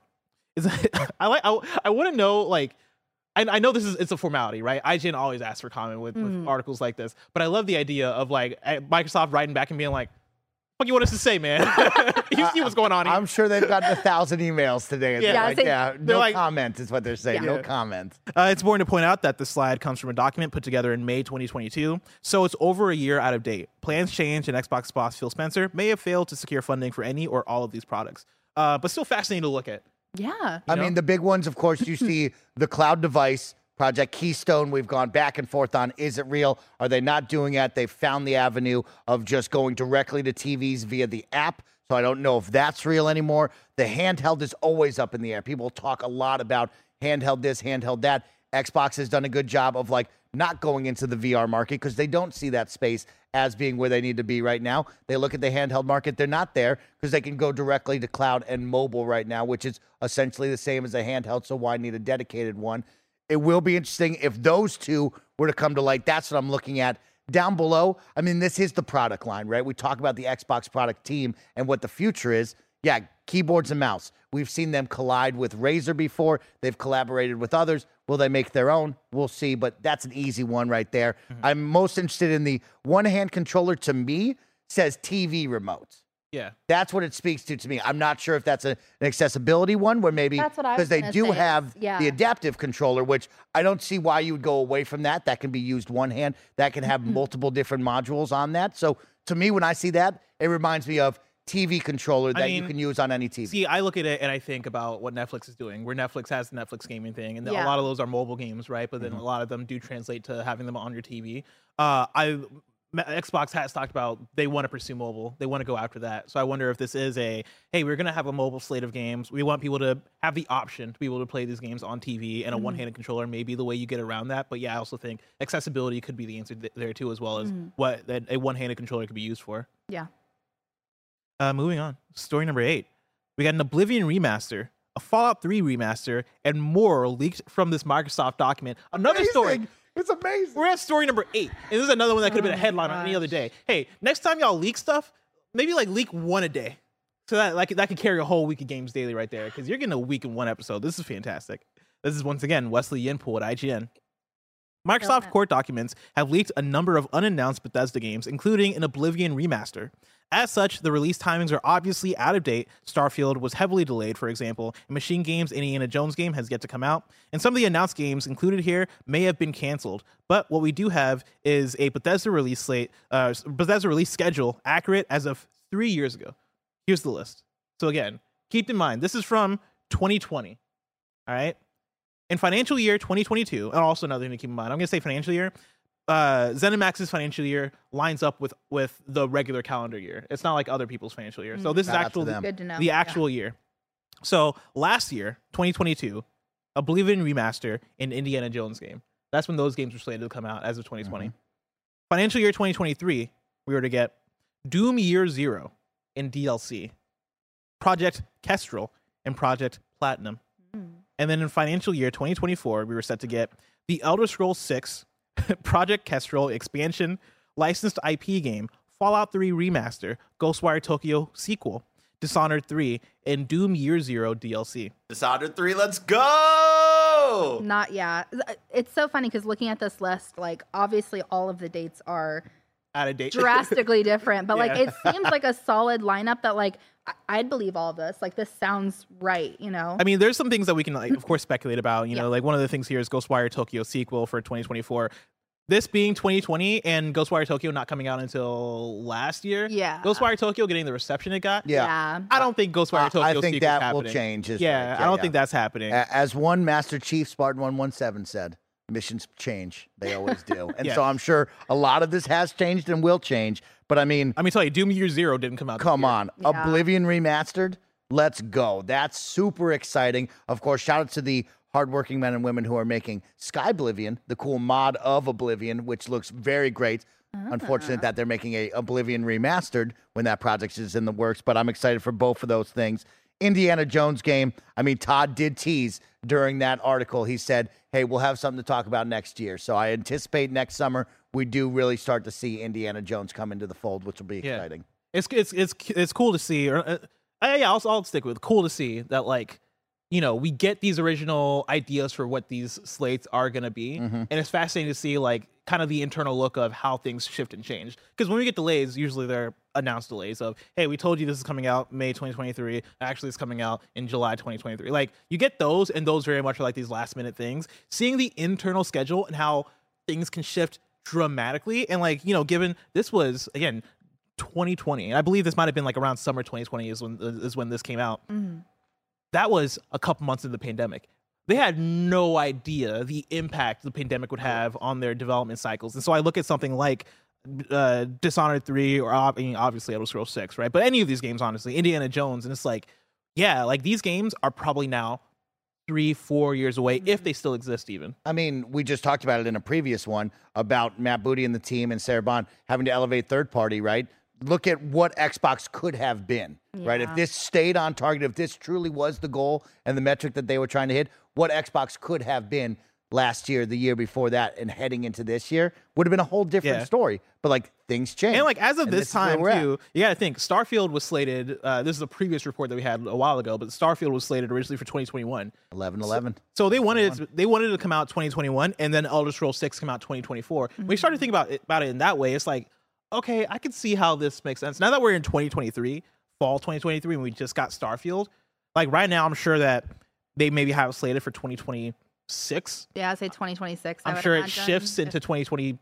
I want to know, like, I know it's a formality, right? IGN always asks for comment with articles like this, but I love the idea of like Microsoft writing back and being like, "What you want us to say, man?" You see what's going on here. I'm sure they've gotten 1,000 emails today. No comment is what they're saying. No comment. It's important to point out that the slide comes from a document put together in May 2022, so it's over a year out of date. Plans changed, and Xbox boss Phil Spencer may have failed to secure funding for any or all of these products, but still fascinating to look at. Yeah. I mean, the big ones, of course, you see the cloud device, Project Keystone. We've gone back and forth on, is it real? Are they not doing it? They've found the avenue of just going directly to TVs via the app. So I don't know if that's real anymore. The handheld is always up in the air. People talk a lot about handheld this, handheld that. Xbox has done a good job of like not going into the VR market because they don't see that space as being where they need to be right now. They look at the handheld market. They're not there because they can go directly to cloud and mobile right now, which is essentially the same as a handheld. So why need a dedicated one? It will be interesting if those two were to come to light. That's what I'm looking at. Down below, I mean, this is the product line, right? We talk about the Xbox product team and what the future is. Yeah, keyboards and mouse. We've seen them collide with Razer before. They've collaborated with others. Will they make their own? We'll see, but that's an easy one right there. I'm most interested in the one-hand controller. To me, says TV remotes. Yeah. That's what it speaks to me. I'm not sure if that's an accessibility one where maybe because they do have the adaptive controller, which I don't see why you would go away from that. That can be used one hand. That can have multiple different modules on that. So to me, when I see that, it reminds me of TV controller that you can use on any TV. See, I look at it and I think about what Netflix is doing, where Netflix has the Netflix gaming thing, and a lot of those are mobile games, right? But then a lot of them do translate to having them on your TV. Xbox has talked about they want to pursue mobile. They want to go after that. So I wonder if this is hey, we're going to have a mobile slate of games. We want people to have the option to be able to play these games on TV, and a one-handed controller may be the way you get around that. But yeah, I also think accessibility could be the answer there too, as well as what a one-handed controller could be used for. Yeah. Moving on. Story number 8. We got an Oblivion remaster, a Fallout 3 remaster, and more leaked from this Microsoft document. Another story. It's amazing. We're at story number 8. And this is another one that could have been a headline on any other day. Hey, next time y'all leak stuff, maybe like leak one a day. So that could carry a whole week of Games Daily right there. Because you're getting a week in one episode. This is fantastic. This is once again Wesley Yinpool at IGN. Microsoft court documents have leaked a number of unannounced Bethesda games, including an Oblivion remaster. As such, the release timings are obviously out of date. Starfield was heavily delayed, for example. And Machine Games' Indiana Jones game has yet to come out. And some of the announced games included here may have been canceled. But what we do have is a Bethesda release schedule accurate as of 3 years ago. Here's the list. So again, keep in mind, this is from 2020. All right? In financial year 2022, and also another thing to keep in mind, I'm going to say financial year, ZeniMax's financial year lines up with the regular calendar year. It's not like other people's financial year. So this is actually Good to know. the actual year. So last year, 2022, Oblivion Remaster and Indiana Jones game. That's when those games were slated to come out as of 2020. Financial year 2023, we were to get Doom Year Zero in DLC, Project Kestrel and Project Platinum. And then in financial year 2024, we were set to get The Elder Scrolls 6, Project Kestrel expansion, licensed IP game, Fallout 3 remaster, Ghostwire Tokyo sequel, Dishonored 3, and Doom Year Zero DLC. Dishonored 3, let's go! Not yet. It's so funny because looking at this list, like obviously all of the dates are Out of date. drastically different, but like Yeah. it seems like a solid lineup that like I'd believe all of this. Like this sounds right, you know? I mean, there's some things that we can, like, of course, speculate about. You know, like one of the things here is Ghostwire Tokyo sequel for 2024. This being 2020 and Ghostwire Tokyo not coming out until last year. Yeah. Ghostwire Tokyo getting the reception it got. Yeah. I don't think Ghostwire Tokyo I think sequel's that happening. will change. I don't think that's happening. As one Master Chief Spartan 117 said, missions change. They always do. And so I'm sure a lot of this has changed and will change. But I mean, tell you, Doom Year Zero didn't come out. Come this year. on. Yeah. Oblivion Remastered. Let's go. That's super exciting. Of course, shout out to the hardworking men and women who are making Skyblivion, the cool mod of Oblivion, which looks very great. Unfortunate that they're making a Oblivion Remastered when that project is in the works, but I'm excited for both of those things. Indiana Jones game. I mean, Todd did tease during that article. He said, hey, we'll have something to talk about next year. So I anticipate next summer we do really start to see Indiana Jones come into the fold, which will be exciting. It's cool to see. I'll stick with cool to see that, like, you know, we get these original ideas for what these slates are going to be. And it's fascinating to see, like, kind of the internal look of how things shift and change. Because when we get delays, usually they're announced delays of, hey, we told you this is coming out May 2023. Actually, it's coming out in July 2023. Like, you get those, and those very much are like these last minute things. Seeing the internal schedule and how things can shift dramatically. And, like, you know, given this was, again, 2020, and I believe this might have been like around summer 2020 is when this came out. That was a couple months into the pandemic. They had no idea the impact the pandemic would have on their development cycles. And so I look at something like Dishonored 3 or obviously Elder Scrolls 6, right? But any of these games, honestly, Indiana Jones, and it's like, yeah, like these games are probably now 3-4 years away, if they still exist even. I mean, we just talked about it in a previous one about Matt Booty and the team and Sarah Bond having to elevate third party, right? Look at what Xbox could have been, right? If this stayed on target, if this truly was the goal and the metric that they were trying to hit, what Xbox could have been last year, the year before that, and heading into this year would have been a whole different story. But like things change. And like as of this time too, you got to think Starfield was slated. This is a previous report that we had a while ago, but Starfield was slated originally for 2021. 11/11. So they wanted it to come out 2021, and then Elder Scrolls 6 come out 2024. When you start to think about it in that way, it's like, okay, I can see how this makes sense. Now that we're in 2023, fall 2023, and we just got Starfield, like right now, I'm sure that they maybe have it slated for 2026. Yeah, I'd say 2026. I'm sure it shifts into 2028.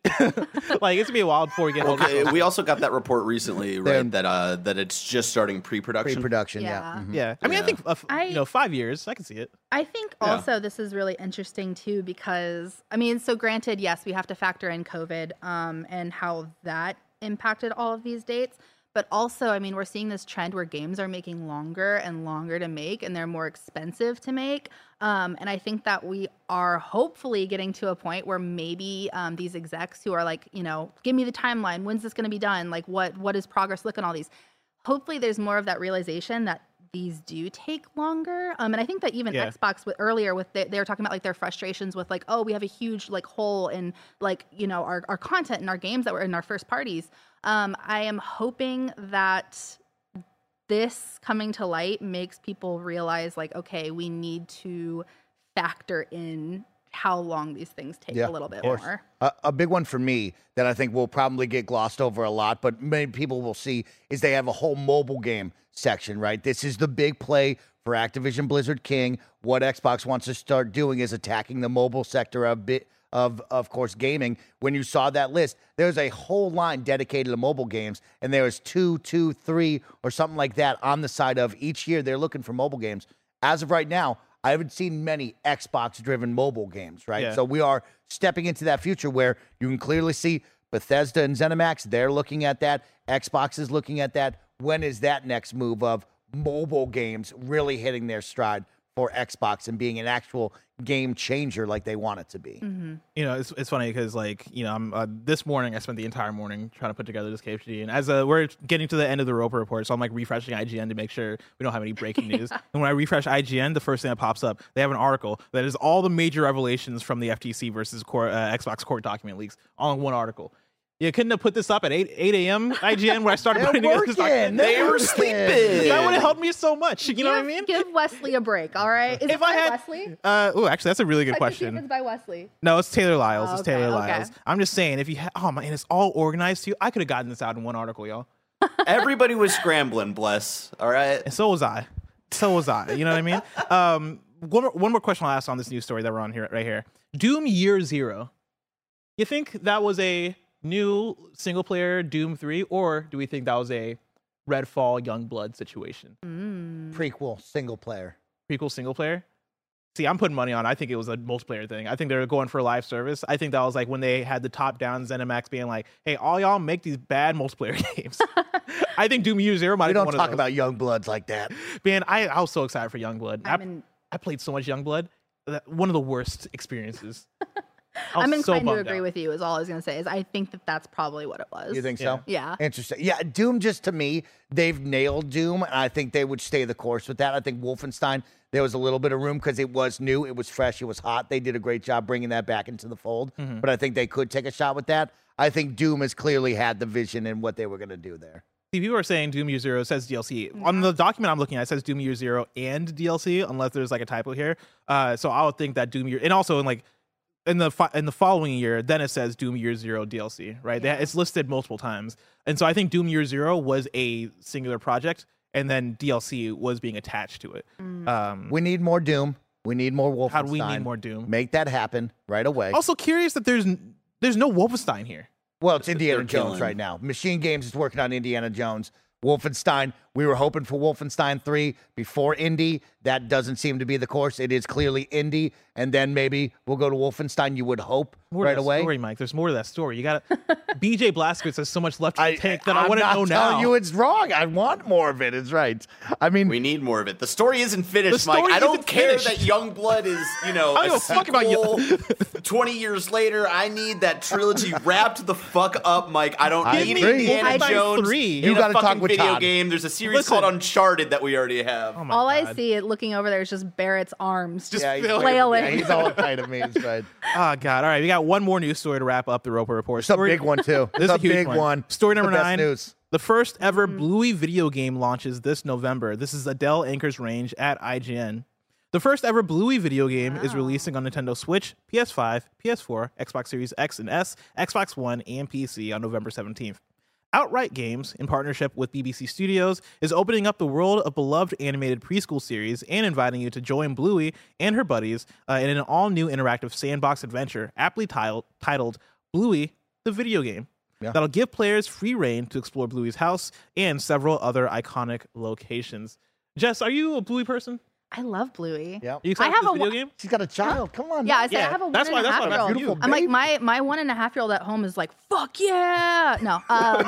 Like it's gonna be a while before we get. Okay, we also got that report recently, right? That it's just starting pre-production. Pre-production, yeah. I mean, I think 5 years, I can see it. I think also this is really interesting too because I mean, so granted, yes, we have to factor in COVID and how that impacted all of these dates. But also, I mean, we're seeing this trend where games are making longer and longer to make, and they're more expensive to make. And I think that we are hopefully getting to a point where maybe these execs who are like, you know, give me the timeline. When's this going to be done? Like, what is progress look on all these? Hopefully, there's more of that realization that these do take longer. And I think that even Xbox they were talking about like their frustrations with like, oh, we have a huge like hole in like, you know, our content and our games that were in our first parties. I am hoping that this coming to light makes people realize like, okay, we need to factor in how long these things take a little bit more. A big one for me that I think will probably get glossed over a lot, but many people will see, is they have a whole mobile game section, right? This is the big play for Activision Blizzard King. What Xbox wants to start doing is attacking the mobile sector of course, gaming. When you saw that list, there's a whole line dedicated to mobile games, and there was 2, 3, or something like that on the side of each year they're looking for mobile games. As of right now, I haven't seen many Xbox-driven mobile games, right? Yeah. So we are stepping into that future where you can clearly see Bethesda and ZeniMax, they're looking at that. Xbox is looking at that. When is that next move of mobile games really hitting their stride for Xbox and being an actual game changer like they want it to be? Mm-hmm. You know, it's funny because, like, you know, I'm this morning I spent the entire morning trying to put together this KFGD, and as we're getting to the end of the Roper report, so I'm like refreshing IGN to make sure we don't have any breaking news. And when I refresh IGN, the first thing that pops up, they have an article that is all the major revelations from the FTC versus Xbox court document leaks all in one article. You couldn't have put this up at 8 a.m. IGN where I started putting together this document. They were sleeping. That would have helped me so much. You know what I mean? Give Wesley a break, all right? Is it by Wesley? Oh, actually, that's a really good Check to see if question. it's by Wesley. No, it's Taylor Lyles. Oh, It's Taylor okay, Lyles. I'm just saying, if you oh man, it's all organized too. I could have gotten this out in one article, y'all. Everybody was scrambling, bless. All right. And so was I. So was I. You know what I mean? One more question I'll ask on this news story that we're on here right here. Doom Year Zero. You think that was a new single player Doom 3, or do we think that was a Redfall Youngblood situation? Prequel, single player. Prequel single player? See, I'm putting money on it. I think it was a multiplayer thing. I think they're going for a live service. I think that was like when they had the top-down ZeniMax being like, hey, all y'all make these bad multiplayer games. I think Doom Year Zero might We be don't one talk of those. about young bloods like that. Man, I was so excited for Youngblood. I'm I played so much Youngblood. One of the worst experiences. I'm so inclined to bummed agree out. with you, is all I was going to say, is I think that's probably what it was. You think so? Yeah. Interesting. Yeah, Doom, just to me, they've nailed Doom, and I think they would stay the course with that. I think Wolfenstein, there was a little bit of room because it was new, it was fresh, it was hot. They did a great job bringing that back into the fold, but I think they could take a shot with that. I think Doom has clearly had the vision in what they were going to do there. See, people are saying Doom Year Zero says DLC. On the document I'm looking at, it says Doom Year Zero and DLC, unless there's like a typo here. So I would think that Doom Year, and also in the following year, then it says Doom Year Zero DLC, right? It's listed multiple times, and so I think Doom Year Zero was a singular project, and then DLC was being attached to it. We need more Doom. We need more Wolfenstein. How do we need more Doom? Make that happen right away. Also curious that there's no Wolfenstein here. Well, it's Indiana They're Jones killing. right now. Machine Games is working on Indiana Jones. Wolfenstein, we were hoping for Wolfenstein 3 before Indy. That doesn't seem to be the course. It is clearly Indy, and then maybe we'll go to Wolfenstein, you would hope, More right to that away. story, Mike. There's more to that story. You got BJ Blazkowicz has so much left in the tank that I I'm want to not know telling now. you it's wrong. I want more of it. It's right. I mean, We need more of it. The story isn't finished, The Mike. story I don't isn't care finished. that Youngblood is, I don't give a fuck about sequel 20 years later. I need that trilogy wrapped the fuck up, Mike. I don't I need agree. Indiana Wolfenstein Jones 3. in You a gotta talk fucking with video Todd. game. There's a series Listen. called Uncharted that we already have. Oh my All I God. see looking over there is just Barrett's arms. Just yeah, he's flailing. Yeah, he's all tight of me. It's right. Oh God! All right, we got one more news story to wrap up the Roper Report. It's a big one, too. This is It's a huge big one. Story It's the number best 9. news. The first ever Bluey video game launches this November. This is Adele Anchor's Range at IGN. The first ever Bluey video game is releasing on Nintendo Switch, PS5, PS4, Xbox Series X and S, Xbox One, and PC on November 17th. Outright Games, in partnership with BBC Studios, is opening up the world of beloved animated preschool series and inviting you to join Bluey and her buddies in an all-new interactive sandbox adventure aptly titled Bluey the Video Game. Yeah. That'll give players free reign to explore Bluey's house and several other iconic locations. Jess, are you a Bluey person? I love Bluey. Yeah. Are you excited I have for this a video game? She's got a child. Come on. Yeah, man. I said I have a that's why- 1.5 that's why I'm year old. asking you. I'm like my 1.5-year-old at home is like, fuck yeah. No.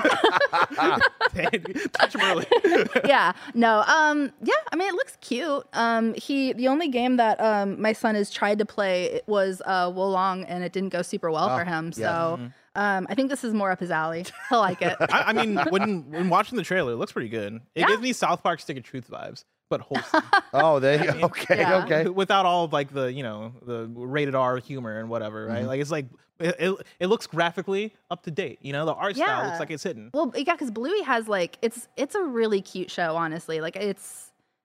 Touch him early. Yeah. No. Yeah. I mean, it looks cute. The only game that my son has tried to play was Wolong, and it didn't go super well for him. yeah. So I think this is more up his alley. He'll like it. I mean, when watching the trailer, it looks pretty good. It Yeah. gives me South Park Stick of Truth vibes, but wholesome. Oh, there you go. Okay, Yeah. okay. Without all of like the the rated R humor and whatever, right? Like it's like it looks graphically up to date. The art style looks Yeah. like it's hidden. Well, yeah, because Bluey has like it's a really cute show. Honestly, like it's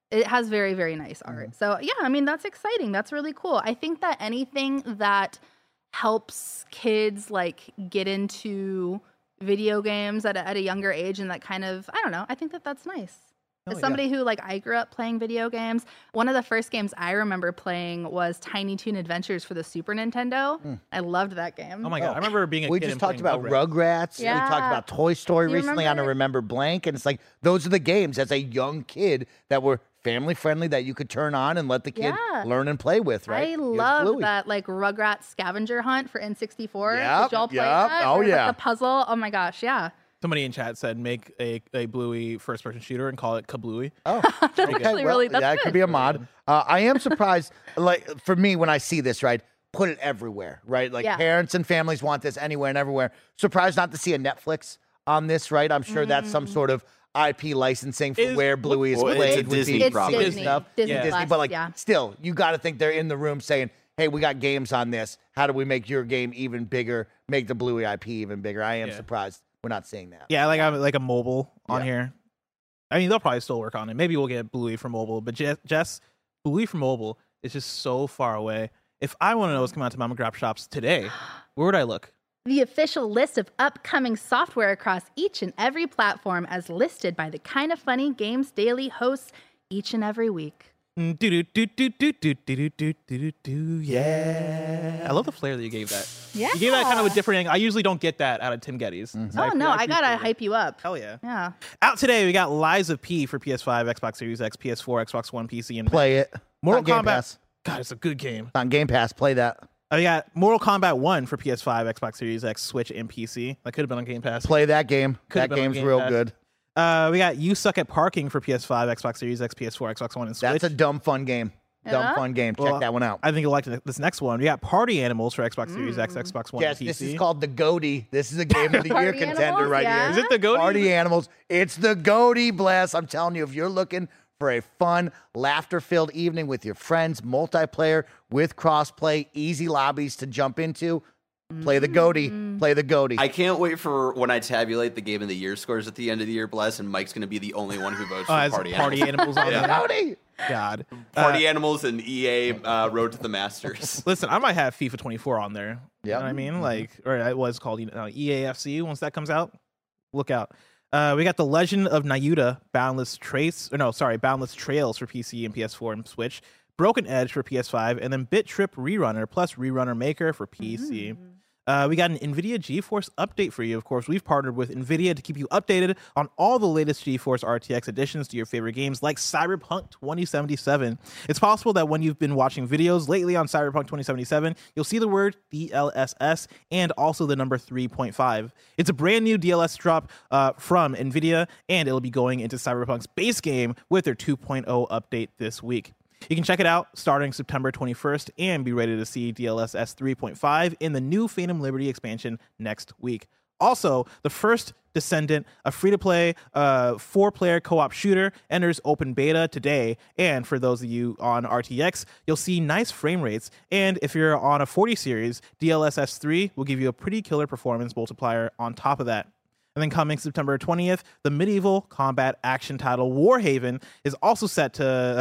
It has very, very nice art. So yeah, I mean, that's exciting. That's really cool. I think that anything that helps kids like get into video games at a younger age and that kind of, I don't know, I think that that's nice. As somebody who, like, I grew up playing video games, one of the first games I remember playing was Tiny Toon Adventures for the Super Nintendo. I loved that game. Oh my God. I remember being a We kid just and talked playing about Rugrats. Yeah. We talked about Toy Story You recently on a Remember Blank. And it's like, those are the games as a young kid that were family friendly that you could turn on and let the kid learn and play with, right? I love that, like, Rugrats scavenger hunt for N64. Yep, Did y'all play yep. that? Oh, Where it's, like, yeah. the puzzle. Oh my gosh, yeah. Somebody in chat said make a Bluey first-person shooter and call it Kablooey. Oh, That's actually really, that's it good. could be a mod. I am surprised, like, for me, when I see this, right, put it everywhere, right? Like, parents and families want this anywhere and everywhere. Surprised not to see a Netflix on this, right? I'm sure that's some sort of IP licensing for where Bluey is played. It's a Disney with property. Disney. stuff. Disney Disney, Plus, but, like, yeah. still, you got to think they're in the room saying, hey, we got games on this. How do we make your game even bigger, make the Bluey IP even bigger? I am surprised we're not seeing that. Yeah, like a mobile on here. I mean, they'll probably still work on it. Maybe we'll get Bluey for mobile, but Jess, Bluey for mobile is just so far away. If I want to know what's coming out to Mom and Grab shops today, where would I look? The official list of upcoming software across each and every platform as listed by the Kinda Funny Games Daily hosts each and every week. Yeah. I love the flair that you gave that. Yeah. You gave that kind of a different angle. I usually don't get that out of Tim Geddes. So Oh, no, I gotta appreciate it. hype you up. Hell yeah. Yeah. Out today, we got Lies of P for PS5, Xbox Series X, PS4, Xbox One, PC, and Play it. Mortal It's on Game Kombat. Pass. God, it's a good game. It's on Game Pass. Play that. We got Mortal Kombat 1 for PS5, Xbox Series X, Switch, and PC. That could have been on Game Pass. Play that game. Could've That been on game's Game real Pass. good. We got You Suck at Parking for PS5, Xbox Series X, PS4, Xbox One, and Switch. That's a dumb fun game. Dumb fun game. Check Well, that one out. I think you'll like this next one. We got Party Animals for Xbox Series X, Xbox One, Yes, and PC. this is called the Goaty. This is a game of the year Party contender Animals, right yeah. here. Is it the Goaty? Party Animals. It's the Goaty, bless. I'm telling you, if you're looking for a fun, laughter-filled evening with your friends, multiplayer with crossplay, easy lobbies to jump into, play the Goaty. Play the Goaty. I can't wait for when I tabulate the Game of the Year scores at the end of the year, Bless, and Mike's going to be the only one who votes for as Party Party Animals. Animals on there. Goaty. God. Party Animals and EA Road to the Masters. Listen, I might have FIFA 24 on there. You know Yep. what I mean? Like, or it was called EAFC once that comes out. Look out. We got The Legend of Nayuta, Boundless Trails for PC and PS4 and Switch, Broken Edge for PS5, and then Bit Trip Rerunner plus Rerunner Maker for PC. We got an NVIDIA GeForce update for you. Of course, we've partnered with NVIDIA to keep you updated on all the latest GeForce RTX additions to your favorite games like Cyberpunk 2077. It's possible that when you've been watching videos lately on Cyberpunk 2077, you'll see the word DLSS and also the number 3.5. It's a brand new DLSS drop from NVIDIA, and it'll be going into Cyberpunk's base game with their 2.0 update this week. You can check it out starting September 21st and be ready to see DLSS 3.5 in the new Phantom Liberty expansion next week. Also, the first Descendant, a free-to-play 4-player co-op shooter, enters open beta today. And for those of you on RTX, you'll see nice frame rates. And if you're on a 40 series, DLSS 3 will give you a pretty killer performance multiplier on top of that. And then coming September 20th, the medieval combat action title Warhaven is also set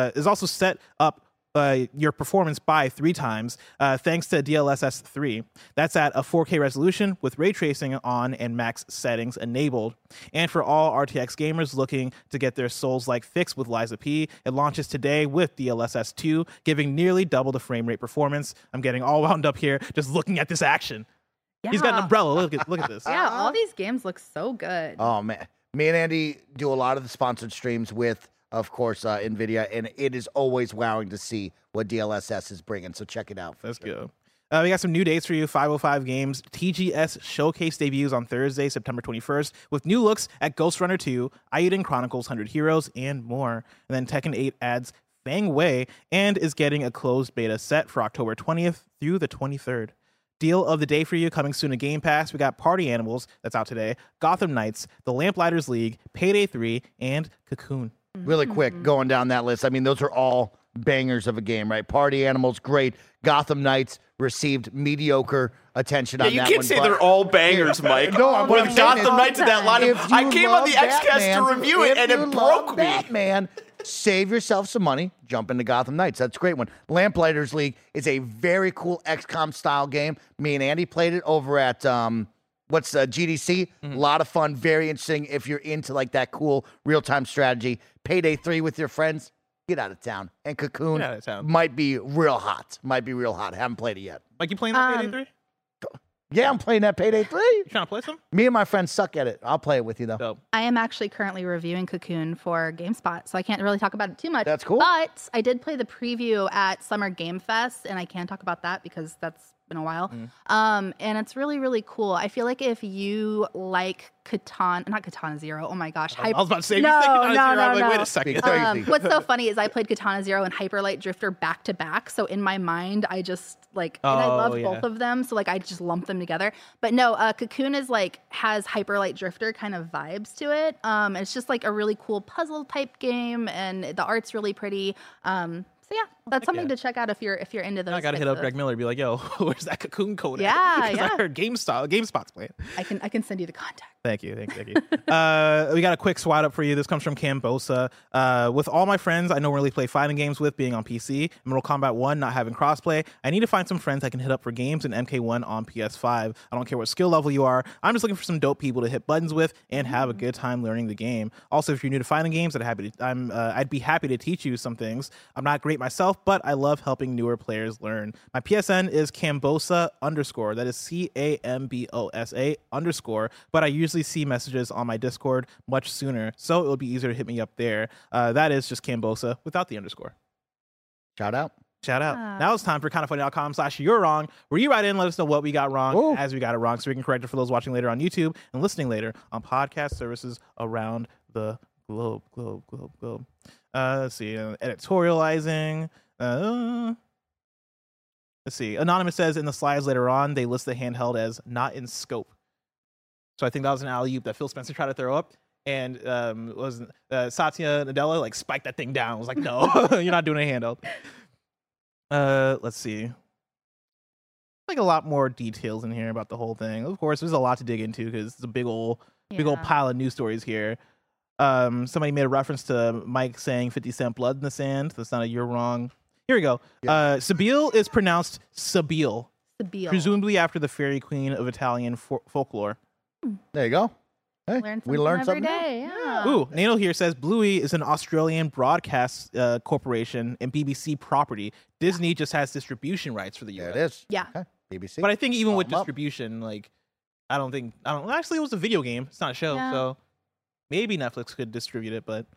up your performance by 3 times thanks to DLSS 3. That's at a 4K resolution with ray tracing on and max settings enabled. And for all RTX gamers looking to get their Souls-like fix with Lies of P, it launches today with DLSS 2, giving nearly double the frame rate performance. I'm getting all wound up here just looking at this action. Yeah. He's got an umbrella. Look at this. Yeah, all these games look so good. Oh, man. Me and Andy do a lot of the sponsored streams with, of course, NVIDIA, and it is always wowing to see what DLSS is bringing. So check it out. Let's go. We got some new dates for you. 505 Games TGS Showcase debuts on Thursday, September 21st, with new looks at Ghost Runner 2, Ayuden Chronicles 100 Heroes, and more. And then Tekken 8 adds Fang Wei and is getting a closed beta set for October 20th through the 23rd. Deal of the day for you coming soon to Game Pass. We got Party Animals, that's out today, Gotham Knights, The Lamplighters League, Payday 3, and Cocoon. Really quick, going down that list. I mean, those are all bangers of a game, right? Party Animals, great. Gotham Knights received mediocre attention on you that can't one. say but- they're all bangers, Mike. No, I'm With saying Gotham is, Knights in that lineup, if you I came on love the XCast Batman, to review it, if and you it love broke me. Batman, Save yourself some money. Jump into Gotham Knights. That's a great one. Lamplighters League is a very cool XCOM style game. Me and Andy played it over at GDC. A lot of fun. Very interesting if you're into like that cool real-time strategy. Payday 3 with your friends. Get out of town. And Cocoon Get out of town. might be real hot. Haven't played it yet. Like you playing that Payday 3? Yeah, I'm playing that Payday 3. You trying to play some? Me and my friends suck at it. I'll play it with you, though. Dope. I am actually currently reviewing Cocoon for GameSpot, so I can't really talk about it too much. That's cool. But I did play the preview at Summer Game Fest, and I can talk about that because that's been a while. And it's really, really cool. I feel like if you like not Katana Zero. Oh my gosh. I was about to say, no, you said Katana Zero. I'm like, no. wait a second. Crazy. What's so funny is I played Katana Zero and Hyperlight Drifter back to back. So in my mind, I just and I love both of them. So like I just lump them together. But no, Cocoon is like has Hyperlight Drifter kind of vibes to it. It's just like a really cool puzzle type game, and the art's really pretty. So yeah, that's something to check out if you're into those. I gotta hit up Greg Miller and be like, "Yo, where's that Cocoon code?" Yeah, because I heard GameSpot's playing. I can send you the contact. Thank you. We got a quick swat up for you. This comes from Cambosa. With all my friends I normally play fighting games with being on PC, and Mortal Kombat 1 not having crossplay, I need to find some friends I can hit up for games in MK1 on PS5. I don't care what skill level you are. I'm just looking for some dope people to hit buttons with and have a good time learning the game. Also, if you're new to fighting games, I'd be happy to teach you some things. I'm not great myself, but I love helping newer players learn. My PSN is Cambosa_. That is CAMBOSA_. But I usually see messages on my Discord much sooner, so it will be easier to hit me up there. That is just Cambosa without the underscore. Shout out. Now it's time for kindafunny.com/you're wrong, where you write in, let us know what we got wrong as we got it wrong, so we can correct it for those watching later on YouTube and listening later on podcast services around the globe. Let's see, editorializing. Let's see. Anonymous says in the slides later on, they list the handheld as not in scope. So I think that was an alley-oop that Phil Spencer tried to throw up. And Satya Nadella like spiked that thing down. I was like, no, you're not doing a handheld. Let's see. Like a lot more details in here about the whole thing. Of course, there's a lot to dig into because it's a big old pile of news stories here. Somebody made a reference to Mike saying 50 Cent blood in the sand. That's not a you're wrong. Here we go. Sabile is pronounced Sabile. Presumably after the fairy queen of Italian folklore. There you go. Hey, we learned something every day. Yeah. Ooh, Nano here says Bluey is an Australian broadcast corporation and BBC property. Disney just has distribution rights for the US. There it is. Yeah. Okay. BBC. But I think even with distribution, like, actually, it was a video game. It's not a show. Yeah. So maybe Netflix could distribute it. But,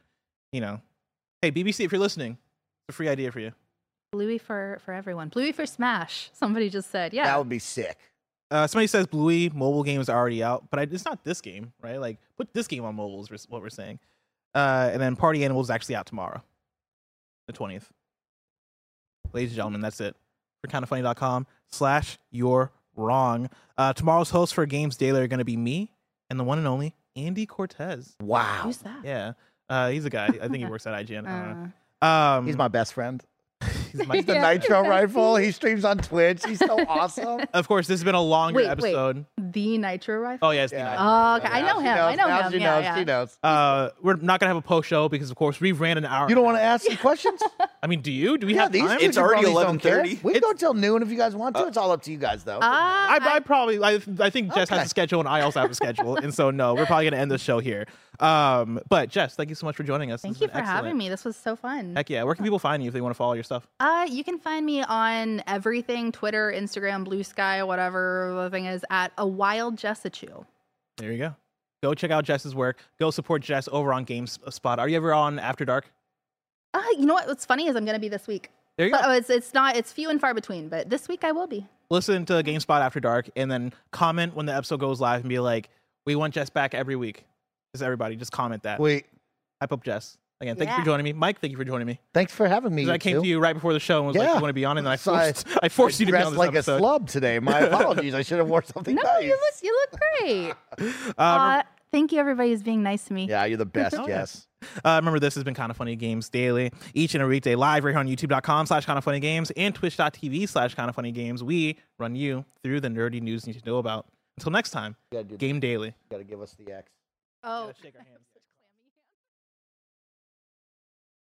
hey, BBC, if you're listening, it's a free idea for you. Bluey for everyone. Bluey for Smash. Somebody just said, yeah. That would be sick. Somebody says Bluey mobile game is already out, but it's not this game, right? Like, put this game on mobile is what we're saying. And then Party Animals is actually out tomorrow, the 20th. Ladies and gentlemen, that's it for kindafunny.com/you're wrong. Tomorrow's hosts for Games Daily are going to be me and the one and only Andy Cortez. Wow. Who's that? Yeah. He's a guy. I think he works at IGN. I don't know. He's my best friend. He's the Nitro Rifle. He streams on Twitch. He's so awesome. Of course, this has been a longer episode. The Nitro Rifle? Oh, yes. The Nitro. Oh, okay. I know him. I know him. She knows. We're not going to have a post show because, of course, we ran an hour. You don't want to ask some questions? I mean, do you? Do we have time? It's already 11:30. We can go till noon if you guys want to. It's all up to you guys, though. I think Jess has a schedule and I also have a schedule. And so, no, we're probably going to end the show here. But, Jess, thank you so much for joining us. Thank you for having me. This was so fun. Heck yeah. Where can people find you if they want to follow your stuff? You can find me on everything, Twitter, Instagram, Blue Sky, whatever the thing is, at A Wild Jessachu. There you go. Go check out Jess's work. Go support Jess over on GameSpot. Are you ever on After Dark? You know what's funny is I'm going to be this week. There you go. It's few and far between, but this week I will be. Listen to GameSpot After Dark and then comment when the episode goes live and be like, we want Jess back every week. Just everybody, just comment that. Wait. Hype up Jess. Again, thank you for joining me. Mike, thank you for joining me. Thanks for having me. I came to you right before the show and was like, you want to be on? And then I forced you to be on this like episode. A slub today. My apologies. I should have worn something nice. You look great. Thank you, everybody, who's being nice to me. Yeah, you're the best, Jess. Remember, this has been Kinda Funny Games Daily. Each and every weekday live right here on youtube.com/kindafunnygames and twitch.tv/kindafunnygames. We run you through the nerdy news you need to know about. Until next time, Game Daily. You got to give us the X. Oh. Shake our hands.